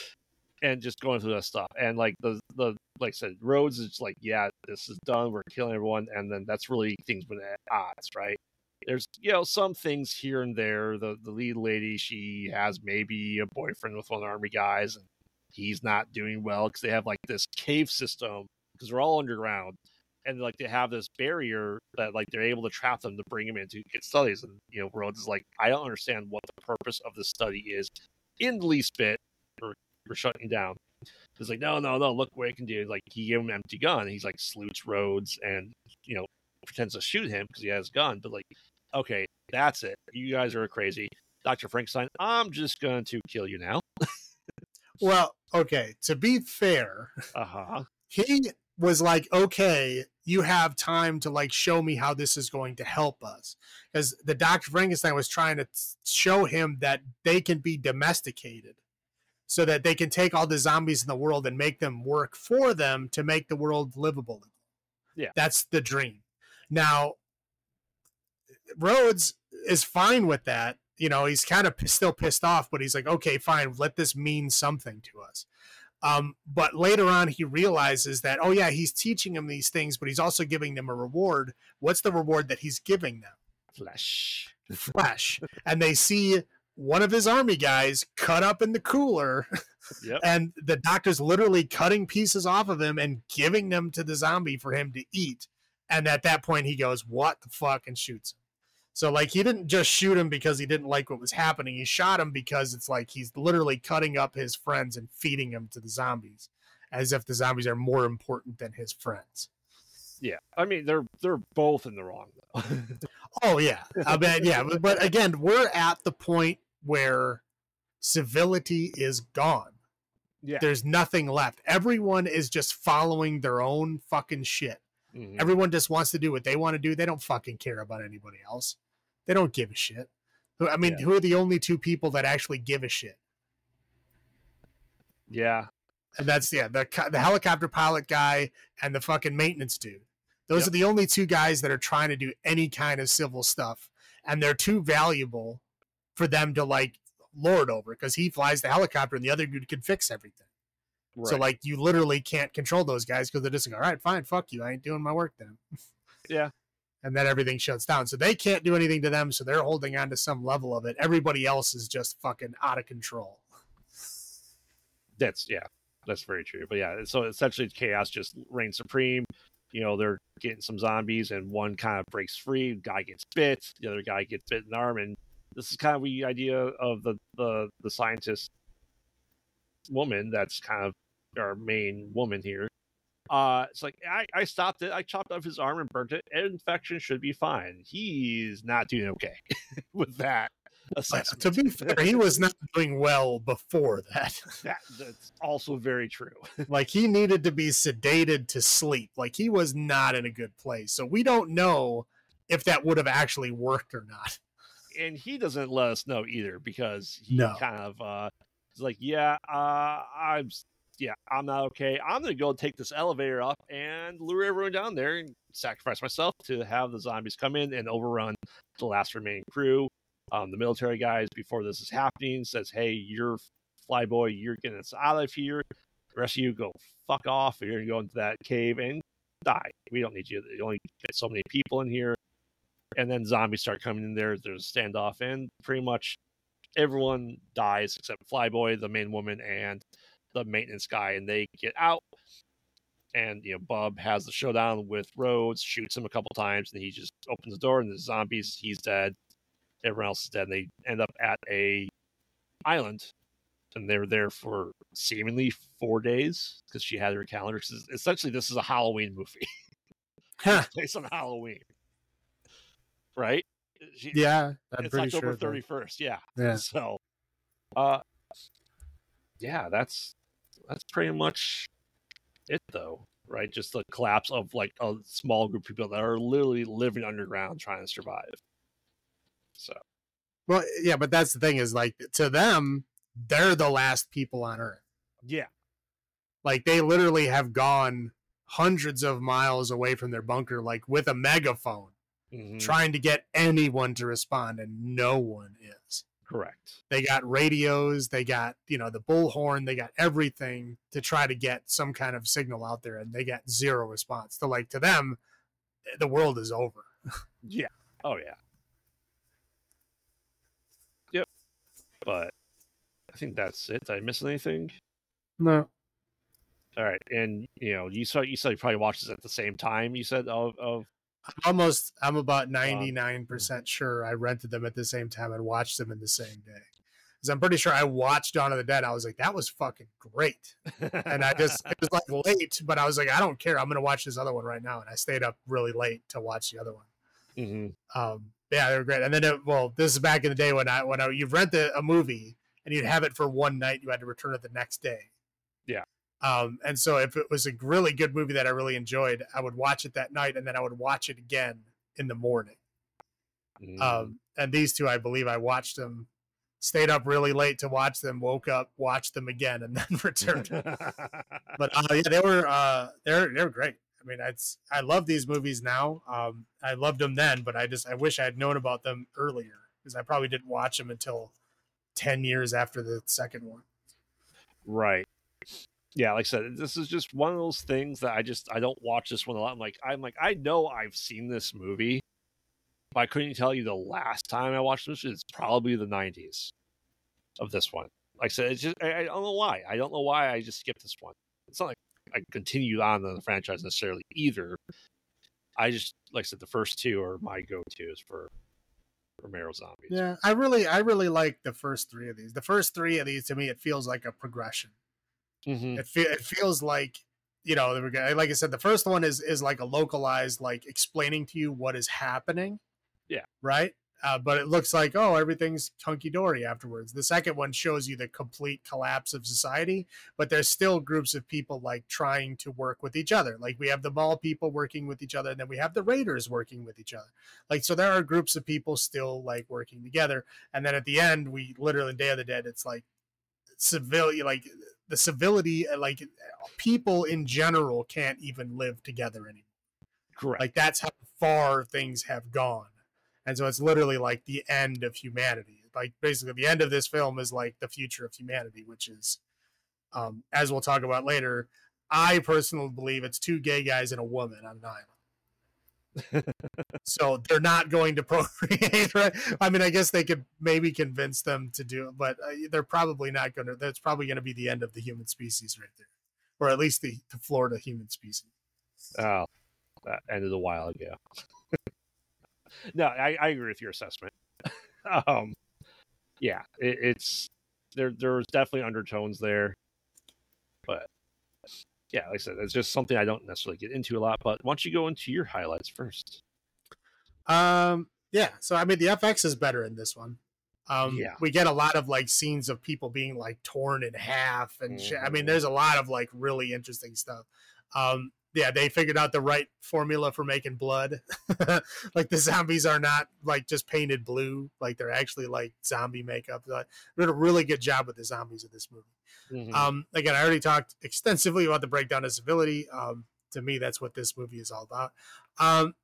and just going through that stuff. And like the the like I said, Rhodes is like, yeah, this is done. We're killing everyone, and then that's really things with odds, right? There's you know some things here and there. The the lead lady, she has maybe a boyfriend with one of the army guys, and he's not doing well because they have like this cave system because they're all underground. And like they have this barrier that like they're able to trap them to bring them in to get studies. And you know, Rhodes is like, I don't understand what the purpose of this study is in the least bit. We're, we're shutting down. It's like, no, no, no, look what I can do. Like he gave him an empty gun. He's like salutes Rhodes and you know pretends to shoot him because he has a gun. But like, okay, that's it. You guys are crazy. Doctor Frankenstein, I'm just going to kill you now. Well, okay. To be fair, uh-huh. he was like, okay, you have time to like show me how this is going to help us, because the Doctor Frankenstein was trying to show him that they can be domesticated so that they can take all the zombies in the world and make them work for them to make the world livable. Yeah, that's the dream. Now Rhodes is fine with that. You know, he's kind of still pissed off, but he's like, okay, fine, let this mean something to us. Um, but later on, he realizes that, oh, yeah, he's teaching them these things, but he's also giving them a reward. What's the reward that he's giving them? Flesh. Flesh. And they see one of his army guys cut up in the cooler. Yep. And the doctor's literally cutting pieces off of him and giving them to the zombie for him to eat. And at that point, he goes, what the fuck, and shoots him. So, like, he didn't just shoot him because he didn't like what was happening. He shot him because it's like he's literally cutting up his friends and feeding them to the zombies, as if the zombies are more important than his friends. Yeah, I mean, they're they're both in the wrong, though. Oh, yeah. I mean, yeah, but, but again, we're at the point where civility is gone. Yeah. There's nothing left. Everyone is just following their own fucking shit. Mm-hmm. Everyone just wants to do what they want to do. They don't fucking care about anybody else. They don't give a shit. I mean, yeah. Who are the only two people that actually give a shit? Yeah. And that's, yeah, the the helicopter pilot guy and the fucking maintenance dude. Those yep. are the only two guys that are trying to do any kind of civil stuff. And they're too valuable for them to, like, lord over, because he flies the helicopter and the other dude can fix everything. Right. So, like, you literally can't control those guys because they're just like, all right, fine, fuck you. I ain't doing my work then. Yeah. And then everything shuts down. So they can't do anything to them, so they're holding on to some level of it. Everybody else is just fucking out of control. That's, yeah, that's very true. But, yeah, so essentially chaos just reigns supreme. You know, they're getting some zombies, and one kind of breaks free. Guy gets bit. The other guy gets bit in the arm. And this is kind of the idea of the, the, the scientist woman that's kind of our main woman here. Uh it's like I, I stopped it, I chopped off his arm and burnt it. Infection should be fine. He's not doing okay with that assessment. To be fair, he was not doing well before that. that that's also very true. Like, he needed to be sedated to sleep. Like, he was not in a good place. So we don't know if that would have actually worked or not. And he doesn't let us know either, because he no. kind of uh It's like, yeah, uh, I'm yeah, I'm not okay. I'm gonna go take this elevator up and lure everyone down there and sacrifice myself to have the zombies come in and overrun the last remaining crew. Um, the military guys, before this is happening, says, "Hey, you're Flyboy, you're getting us out of here. The rest of you go fuck off. You're gonna go into that cave and die. We don't need you. You only get so many people in here." And then zombies start coming in there. There's a standoff, and pretty much everyone dies except Flyboy, the main woman, and the maintenance guy, and they get out. And you know, Bub has the showdown with Rhodes, shoots him a couple times, and he just opens the door, and the zombies, he's dead. Everyone else is dead. And they end up at a island, and they're there for seemingly four days because she had her calendar. Essentially, this is a Halloween movie. Huh. Based on Halloween, right? She, yeah, I'm it's pretty October sure. thirty-first. Yeah. Yeah. So, uh, yeah, that's that's pretty much it, though, right? Just the collapse of like a small group of people that are literally living underground trying to survive. So, well, yeah, but that's the thing is like to them, they're the last people on Earth. yeah, like they literally have gone hundreds of miles away from their bunker, like with a megaphone, mm-hmm. trying to get anyone to respond, and no one is. Correct. They got radios, they got, you know, the bullhorn, they got everything to try to get some kind of signal out there, and they got zero response. So, like, to them, the world is over. Yeah. Oh, yeah. Yep. But I think that's it. Did I miss anything? No. All right. And, you know, you saw you said you probably watched this at the same time, you said, of, of almost I'm about ninety-nine percent um, sure I rented them at the same time and watched them in the same day. Because I'm pretty sure I watched Dawn of the Dead. I was like, that was fucking great. And I just, it was like late, but I was like, I don't care. I'm going to watch this other one right now. And I stayed up really late to watch the other one. Mm-hmm. Um, yeah, they were great. And then, it, well, this is back in the day when I, when I, you rent a, a movie and you'd have it for one night, you had to return it the next day. Yeah. Um, and so if it was a really good movie that I really enjoyed, I would watch it that night and then I would watch it again in the morning. Mm. Um, and these two, I believe I watched them, stayed up really late to watch them, woke up, watched them again, and then returned. But uh, yeah, they were, uh, they're, they're great. I mean, it's, I love these movies now. Um, I loved them then, but I just, I wish I had known about them earlier because I probably didn't watch them until ten years after the second one. Right. Yeah, like I said, this is just one of those things that I just I don't watch this one a lot. I'm like I'm like I know I've seen this movie, but I couldn't tell you the last time I watched this. It's probably the nineties of this one. Like I said, it's just I, I don't know why. I don't know why I just skipped this one. It's not like I continued on in the franchise necessarily either. I just like I said, the first two are my go-tos for Romero zombies. Yeah, I really I really like the first three of these. The first three of these to me, it feels like a progression. Mm-hmm. It, fe- it feels like, you know, like I said, the first one is is like a localized, like explaining to you what is happening. Yeah. Right. Uh, but it looks like, oh, everything's hunky dory afterwards. The second one shows you the complete collapse of society, but there's still groups of people like trying to work with each other. Like we have the mall people working with each other, and then we have the raiders working with each other. Like, so there are groups of people still like working together. And then at the end, we literally Day of the Dead, it's like civilian, like the civility, like people in general can't even live together anymore. Correct. Like that's how far things have gone. And so it's literally like the end of humanity. Like basically the end of this film is like the future of humanity, which is, um, as we'll talk about later, I personally believe it's two gay guys and a woman on an island. So they're not going to procreate, right? I mean, I guess they could maybe convince them to do it, but uh, they're probably not going to. That's probably going to be the end of the human species right there, or at least the, the Florida human species. Oh, that ended a while ago. No, I, I agree with your assessment. um, yeah, it, it's there. There's definitely undertones there, but yeah, like I said, it's just something I don't necessarily get into a lot. But why don't you go into your highlights first? Um, yeah. So I mean, the F X is better in this one. Um, yeah. We get a lot of like scenes of people being like torn in half and mm-hmm. shit. I mean, there's a lot of like really interesting stuff. Um, yeah, they figured out the right formula for making blood. Like the zombies are not like just painted blue, like they're actually like zombie makeup. They did a really good job with the zombies in this movie. Mm-hmm. Um, again, I already talked extensively about the breakdown of civility. Um, to me, that's what this movie is all about. Um,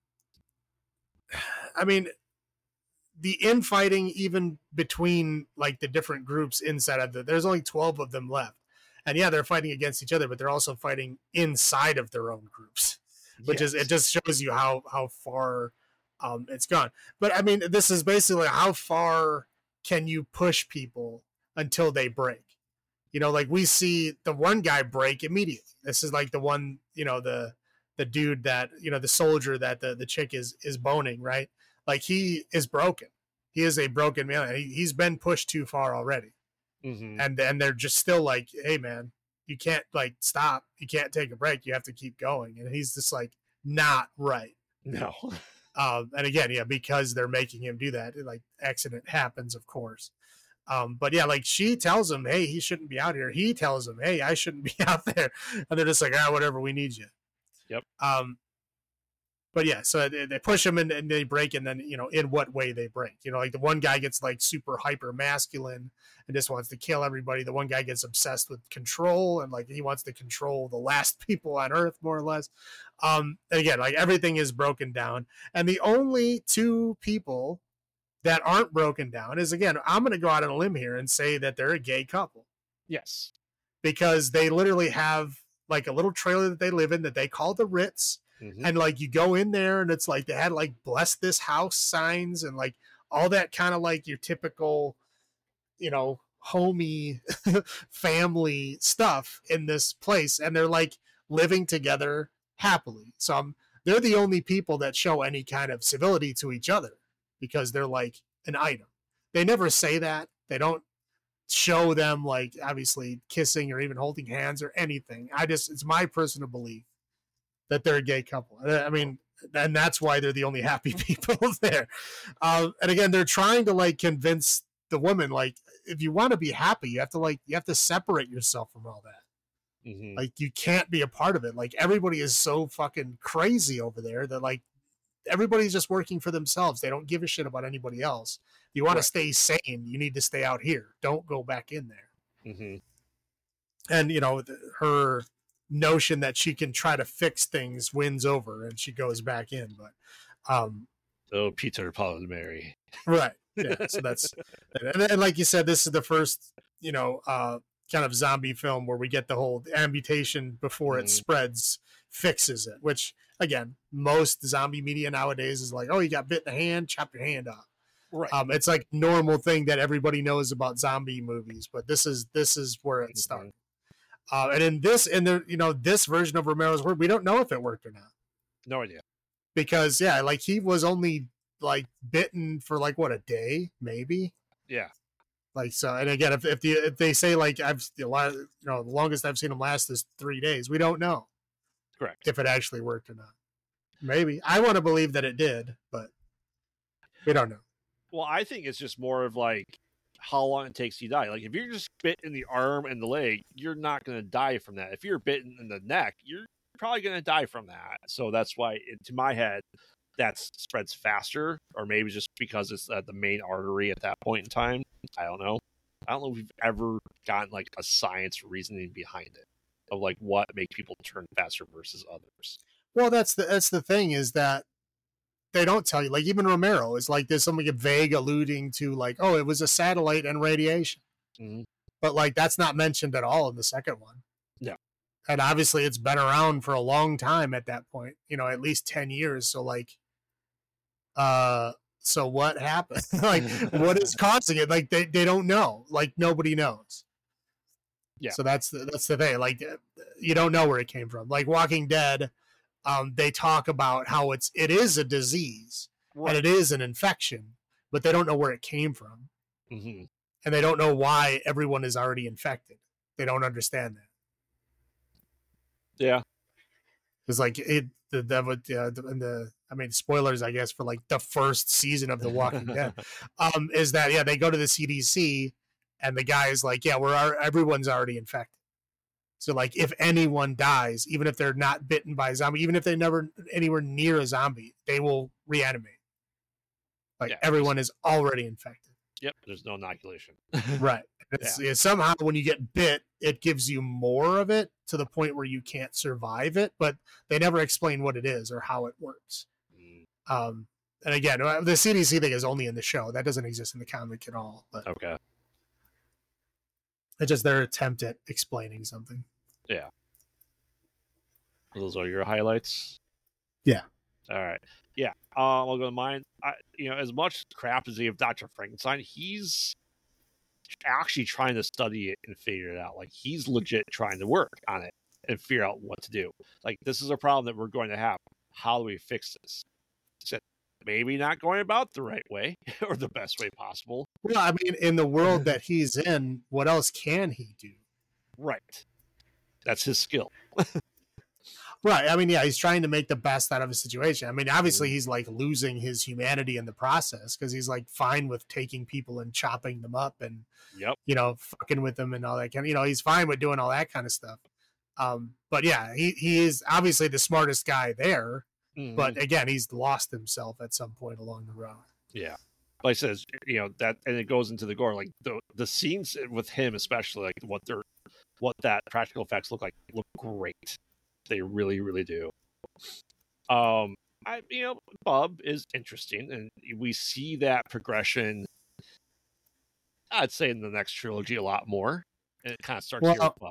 I mean, the infighting, even between like the different groups inside of the, there's only twelve of them left. And yeah, they're fighting against each other, but they're also fighting inside of their own groups, which yes. is, it just shows you how, how far um, it's gone. But I mean, this is basically how far can you push people until they break? You know, like we see the one guy break immediately. This is like the one, you know, the, the dude that, you know, the soldier that the, the chick is, is boning, right? Like he is broken. He is a broken man. He, he's been pushed too far already. Mm-hmm. And and they're just still like, hey man, you can't like stop. You can't take a break. You have to keep going. And he's just like, not right. No. um, and again, yeah, because they're making him do that, like accident happens, of course. Um, but yeah, like she tells him, hey, he shouldn't be out here. He tells him, hey, I shouldn't be out there. And they're just like, ah, whatever, we need you. Yep. Um, But yeah, so they, they push him and, and they break, and then, you know, in what way they break. You know, like the one guy gets like super hyper masculine and just wants to kill everybody. The one guy gets obsessed with control and like he wants to control the last people on Earth, more or less. Um, and again, like everything is broken down. And the only two people that aren't broken down is, again, I'm going to go out on a limb here and say that they're a gay couple. Yes. Because they literally have like a little trailer that they live in that they call the Ritz. Mm-hmm. And like you go in there and it's like they had like bless this house signs and like all that kind of like your typical, you know, homey family stuff in this place. And they're like living together happily. So um, they're the only people that show any kind of civility to each other because they're like an item. They never say that. They don't show them like obviously kissing or even holding hands or anything. I just, it's my personal belief that they're a gay couple. I mean, and that's why they're the only happy people there. Um, and again, they're trying to like convince the woman, like, if you want to be happy, you have to like, you have to separate yourself from all that. Mm-hmm. Like you can't be a part of it. Like everybody is so fucking crazy over there that like everybody's just working for themselves. They don't give a shit about anybody else. If you want right. to stay sane, you need to stay out here. Don't go back in there. Mm-hmm. And you know, her notion that she can try to fix things wins over and she goes back in. But um oh, Peter, Paul, and Mary. Right. Yeah. So that's and, and like you said, this is the first, you know, uh kind of zombie film where we get the whole amputation before mm. it spreads fixes it, which again, most zombie media nowadays is like, oh, you got bit in the hand, chop your hand off. Right. Um, it's like normal thing that everybody knows about zombie movies, but this is this is where it started. Uh, and in this, in the, you know, this version of Romero's work, we don't know if it worked or not. No idea. Because yeah, like he was only like bitten for like what, a day, maybe. Yeah. Like so, and again, if if, the, if they say like I've a lot, you know, the longest I've seen him last is three days, we don't know. Correct. If it actually worked or not. Maybe I want to believe that it did, but we don't know. Well, I think it's just more of like how long it takes you to die. Like if you're just bit in the arm and the leg, you're not going to die from that. If you're bitten in the neck, you're probably going to die from that. So that's why, to my head, that spreads faster, or maybe just because it's uh, the main artery at that point in time. I don't know. I don't know if we've ever gotten like a science reasoning behind it of like what makes people turn faster versus others. Well, that's the that's the thing is that they don't tell you. Like even Romero is like there's something vague alluding to like, oh, it was a satellite and radiation, mm-hmm. but like that's not mentioned at all in the second one. No, and obviously it's been around for a long time at that point. You know, at least ten years. So like, uh, so what happened? Like, what is causing it? Like they they don't know. Like nobody knows. Yeah. So that's the, that's the thing. Like you don't know where it came from. Like Walking Dead. Um, they talk about how it's it is a disease right. and it is an infection, but they don't know where it came from, mm-hmm. and they don't know why everyone is already infected. They don't understand that. Yeah, it's like it the the, uh, the, the I mean spoilers, I guess, for like the first season of The Walking Dead, um, is that yeah they go to the C D C and the guy is like yeah we're everyone's already infected. So, like, if anyone dies, even if they're not bitten by a zombie, even if they're never anywhere near a zombie, they will reanimate. Like, yeah, everyone is already infected. Yep, there's no inoculation. Right. It's, yeah. It's somehow when you get bit, it gives you more of it to the point where you can't survive it, but they never explain what it is or how it works. Mm. Um, and again, the C D C thing is only in the show. That doesn't exist in the comic at all. But okay. It's just their attempt at explaining something. Yeah. Those are your highlights? Yeah. All right. Yeah. Um, I'll go to mine. I, you know, as much crap as he of Doctor Frankenstein, he's actually trying to study it and figure it out. Like, he's legit trying to work on it and figure out what to do. Like, this is a problem that we're going to have. How do we fix this? Said maybe not going about the right way or the best way possible. Well, I mean, in the world that he's in, what else can he do? Right. That's his skill. Right. I mean, yeah, he's trying to make the best out of his situation. I mean, obviously he's like losing his humanity in the process because he's like fine with taking people and chopping them up and, yep. you know, fucking with them and all that kind of, you know, he's fine with doing all that kind of stuff. Um, but yeah, he, he is obviously the smartest guy there, mm-hmm. but again, he's lost himself at some point along the road. Yeah. Like I said, you know, that, and it goes into the gore, like the, the scenes with him, especially like what they're, what that practical effects look like, look great. They really, really do. Um, I, you know, Bub is interesting, and we see that progression. I'd say in the next trilogy a lot more, and it kind of starts well, here as well.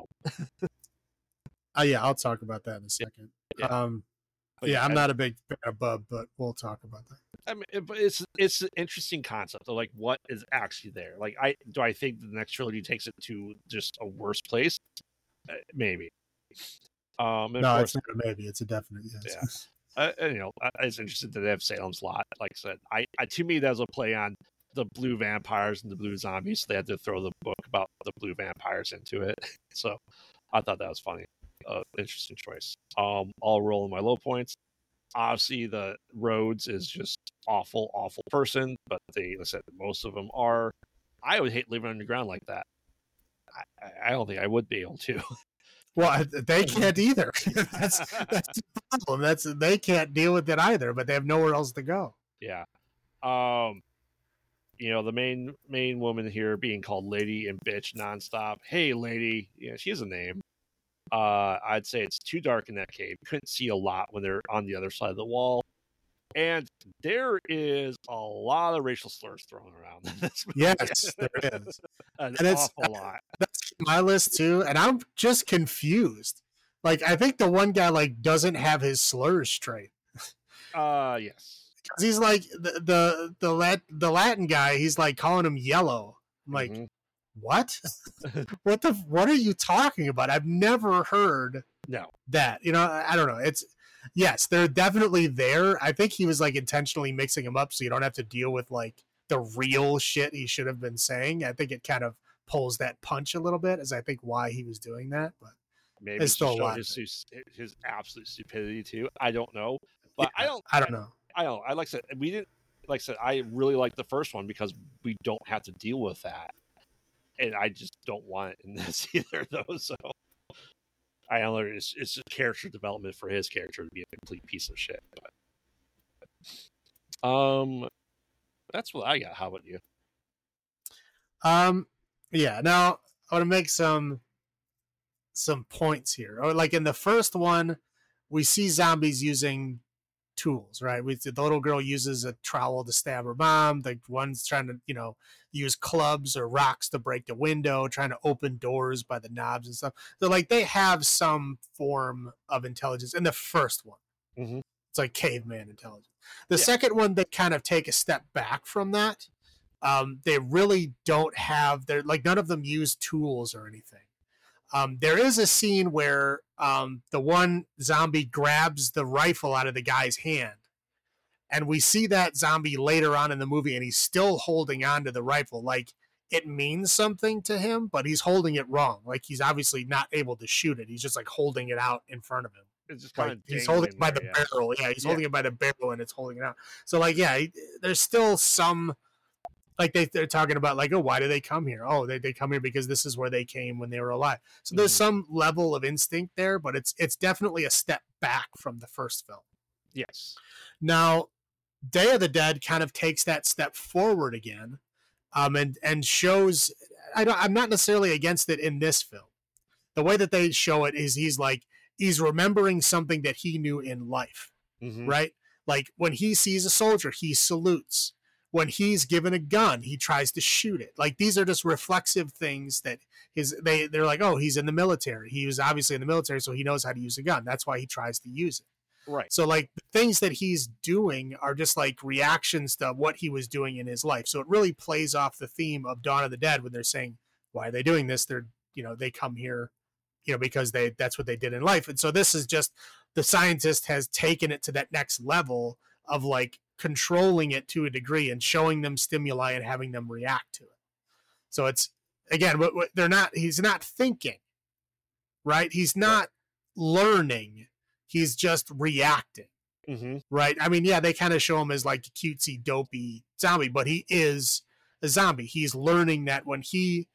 uh, yeah, I'll talk about that in a second. Yeah, um, yeah, yeah I'm I, not a big fan of Bub, but we'll talk about that. I mean, it's it's an interesting concept of like what is actually there. Like, I do I think the next trilogy takes it to just a worse place? Uh, maybe. Um, no, course, it's not a maybe. It's a definite yes. Yeah. Uh, and, you know, I was interested that they have Salem's Lot. Like I said, I, I to me that was a play on the blue vampires and the blue zombies. So they had to throw the book about the blue vampires into it. So I thought that was funny. Uh, interesting choice. Um, I'll roll in my low points. Obviously, the Rhodes is just awful, awful person. But they, like I said, most of them are. I would hate living underground like that. I, I don't think I would be able to. Well, they can't either. that's that's the problem. That's they can't deal with it either, but they have nowhere else to go. Yeah. Um, you know, the main main woman here being called Lady and Bitch nonstop. Hey, Lady. Yeah, she has a name. Uh, I'd say it's too dark in that cave. Couldn't see a lot when they're on the other side of the wall. And there is a lot of racial slurs thrown around in this movie. Yes, there is. An and awful it's, lot. That's my list too, and I'm just confused. Like, I think the one guy like doesn't have his slurs straight. Uh, yes. Because he's like the the the, Lat, the Latin guy. He's like calling him yellow. I'm like, mm-hmm. what? what the? What are you talking about? I've never heard no that. You know, I don't know. It's. Yes, they're definitely there. I think he was like intentionally mixing them up so you don't have to deal with like the real shit he should have been saying. I think it kind of pulls that punch a little bit, as I think why he was doing that. But maybe it's still a lot. His, his absolute stupidity too. I don't know, but yeah, I don't. I don't know. I, I don't. I like I said we didn't. Like I said, I really like the first one because we don't have to deal with that, and I just don't want it in this either, though. So. I don't know. It's, it's just character development for his character to be a complete piece of shit. But, um, that's what I got. How about you? Um, yeah. Now I want to make some some points here. Or like in the first one, we see zombies using tools, right? We the little girl uses a trowel to stab her mom. The one's trying to, you know, use clubs or rocks to break the window, trying to open doors by the knobs and stuff. So like they have some form of intelligence in the first one. Mm-hmm. It's like caveman intelligence. The yeah. second one, they kind of take a step back from that. Um, they really don't have, they're like none of them use tools or anything. Um, there is a scene where um, the one zombie grabs the rifle out of the guy's hand. And we see that zombie later on in the movie, and he's still holding on to the rifle. Like, it means something to him, but he's holding it wrong. Like, he's obviously not able to shoot it. He's just, like, holding it out in front of him. It's just kind like, of he's holding it by there, the yeah. barrel. Yeah, he's yeah. holding it by the barrel, and it's holding it out. So, like, yeah, he, there's still some... Like, they, they're talking about, like, oh, why do they come here? Oh, they, they come here because this is where they came when they were alive. So there's mm-hmm. some level of instinct there, but it's it's definitely a step back from the first film. Yes. Now... Day of the Dead kind of takes that step forward again um, and and shows. I don't, I'm not necessarily against it in this film. The way that they show it is he's like he's remembering something that he knew in life, Mm-hmm. right? Like when he sees a soldier, he salutes. When he's given a gun, he tries to shoot it. Like these are just reflexive things that his they they're like, oh, he's in the military. He was obviously in the military, so he knows how to use a gun. That's why he tries to use it. Right. So like the things that he's doing are just like reactions to what he was doing in his life. So it really plays off the theme of Dawn of the Dead when they're saying, why are they doing this? They're, you know, they come here, you know, because they that's what they did in life. And so this is just the scientist has taken it to that next level of like controlling it to a degree and showing them stimuli and having them react to it. So it's again, what, what they're not, he's not thinking, right? He's not learning. He's just reacting, Mm-hmm. right? I mean, yeah, they kind of show him as like a cutesy, dopey zombie, but he is a zombie. He's learning that when he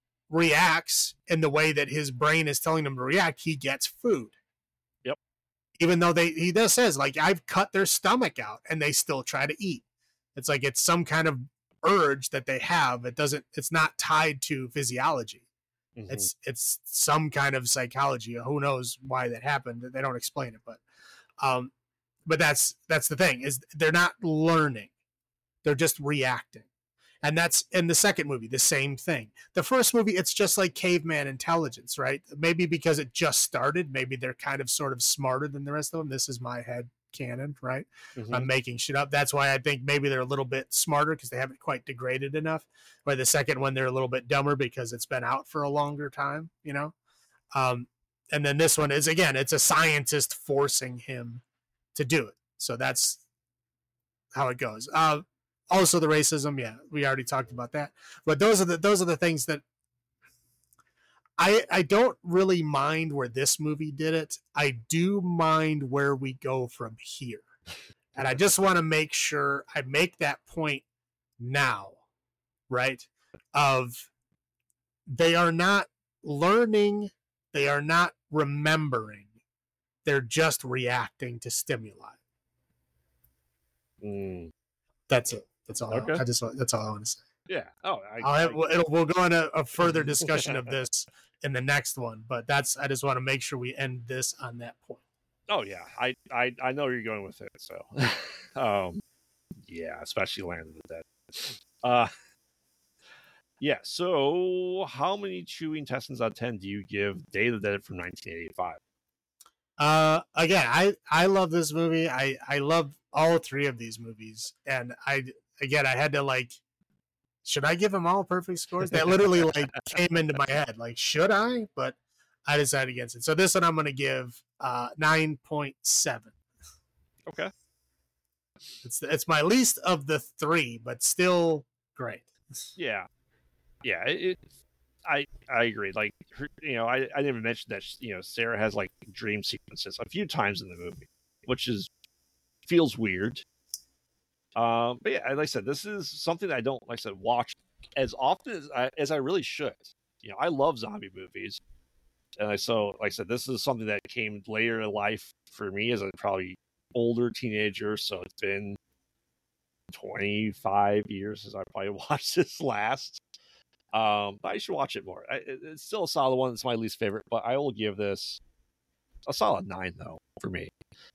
reacts in the way that his brain is telling him to react, he gets food. Yep. Even though they, he does says like, I've cut their stomach out and they still try to eat. It's like, it's some kind of urge that they have. It doesn't, it's not tied to physiology. Mm-hmm. It's, it's some kind of psychology. Who knows why that happened. They don't explain it, but, um, but that's, that's the thing is they're not learning. They're just reacting. And that's in the second movie, the same thing. The first movie, it's just like caveman intelligence, right? Maybe because it just started, maybe they're kind of sort of smarter than the rest of them. This is my head canon, right? Mm-hmm. I'm making shit up. That's why I think maybe they're a little bit smarter because they haven't quite degraded enough. Or the second one, they're a little bit dumber because it's been out for a longer time, you know? Um, and then this one is, again, it's a scientist forcing him to do it. So that's how it goes. Uh, Also, the racism, yeah, we already talked about that. But those are the those are the things that I I don't really mind where this movie did it. I do mind where we go from here, and I just want to make sure I make that point now, right? Of they are not learning, they are not remembering, they're just reacting to stimuli. Mm. That's it. That's all. Okay. I, I just that's all I want to say. Yeah. Oh, I, I'll have, I, it'll, we'll go into a further discussion of this in the next one, but that's I just want to make sure we end this on that point. Oh yeah, I I, I know where you're going with it. So, um, yeah, especially Land of the Dead. Uh, yeah. So, how many chewing intestines out of ten do you give Day of the Dead from nineteen eighty-five? Uh, again, I I love this movie. I I love all three of these movies, and I again I had to like. Should I give them all perfect scores? That literally like came into my head. Like, should I? But I decided against it. So this one I'm going to give uh, nine point seven. Okay. It's it's my least of the three, but still great. Yeah. Yeah. It, it I I agree. Like, her, you know, I, I didn't even mention that, you know, Sarah has like dream sequences a few times in the movie, which is feels weird. Um, but yeah, like I said, this is something that I don't, like I said, watch as often as I, as I really should. You know, I love zombie movies. And I, so, like I said, this is something that came later in life for me as a probably older teenager. So it's been twenty-five years since I probably watched this last. Um, but I should watch it more. I, it's still a solid one. It's my least favorite, but I will give this a solid nine, though, for me.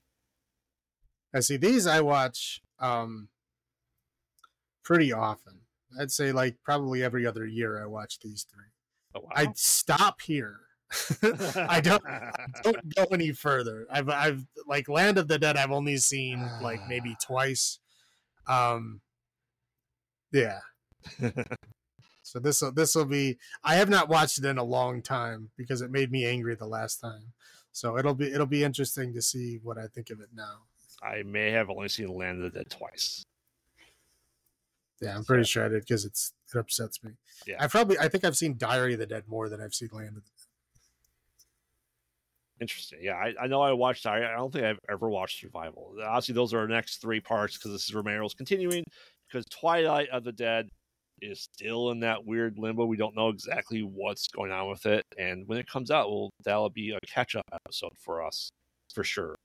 I see these I watch um, pretty often. I'd say like probably every other year I watch these three. Oh, wow. I'd stop here. I don't I don't go any further. I've I've like Land of the Dead I've only seen like maybe twice. Um yeah. So this will this will be I have not watched it in a long time because it made me angry the last time. So it'll be it'll be interesting to see what I think of it now. I may have only seen Land of the Dead twice. Yeah, I'm pretty so, sure I did because it's it upsets me. Yeah, I probably I think I've seen Diary of the Dead more than I've seen Land of the Dead. Interesting. Yeah, I, I know I watched Diary. I don't think I've ever watched Survival. Obviously, those are our next three parts because this is Romero's continuing. Because Twilight of the Dead is still in that weird limbo. We don't know exactly what's going on with it, and when it comes out, well, that'll be a catch-up episode for us for sure.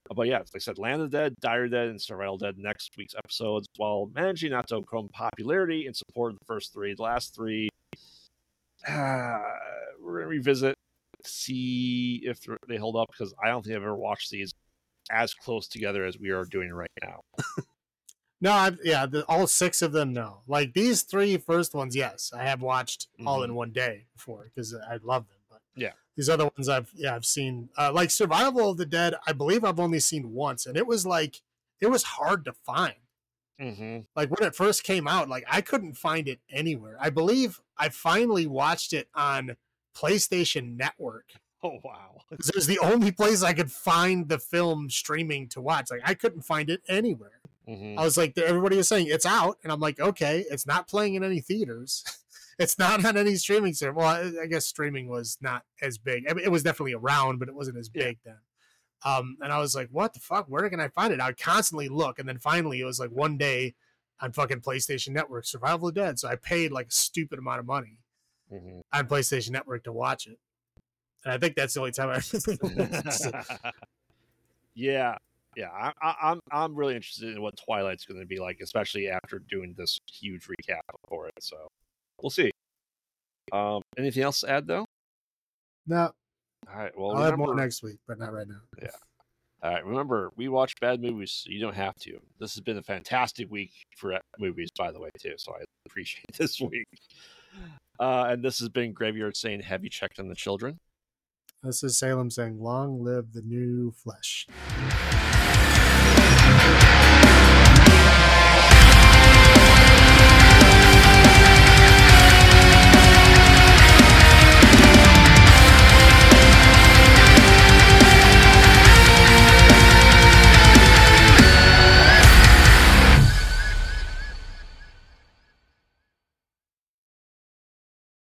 But yeah, like I said, Land of the Dead, Dire Dead, and Survival Dead next week's episodes, while managing not to overcome popularity and support of the first three. The last three, uh, we're going to revisit, see if they hold up, because I don't think I've ever watched these as close together as we are doing right now. No, I've, yeah, the, all six of them, no. Like these three first ones, yes, I have watched mm-hmm. all in one day before because I love them. But yeah, these other ones I've yeah I've seen. Uh, like Survival of the Dead, I believe I've only seen once, and it was like it was hard to find. Mm-hmm. Like when it first came out, like I couldn't find it anywhere. I believe I finally watched it on PlayStation Network. Oh wow! Because it was the only place I could find the film streaming to watch. Like I couldn't find it anywhere. Mm-hmm. I was like, everybody was saying it's out, and I'm like, okay, it's not playing in any theaters. It's not on any streaming service. Well, I, I guess streaming was not as big. I mean, it was definitely around, but it wasn't as big yeah. then. Um, and I was like, what the fuck? Where can I find it? I would constantly look, and then finally it was like one day on fucking PlayStation Network, Survival of the Dead. So I paid like a stupid amount of money mm-hmm. on PlayStation Network to watch it. And I think that's the only time I watched it. Yeah. Yeah, I, I, I'm I'm really interested in what Twilight's going to be like, especially after doing this huge recap for it. So we'll see. Um, anything else to add though? No. All right. Well, I'll remember, have more next week, but not right now. Yeah. All right. Remember, we watch bad movies, so you don't have to. This has been a fantastic week for movies, by the way, too. So I appreciate this week. Uh, and this has been Graveyard saying, "Have you checked on the children?" This is Salem saying, "Long live the new flesh."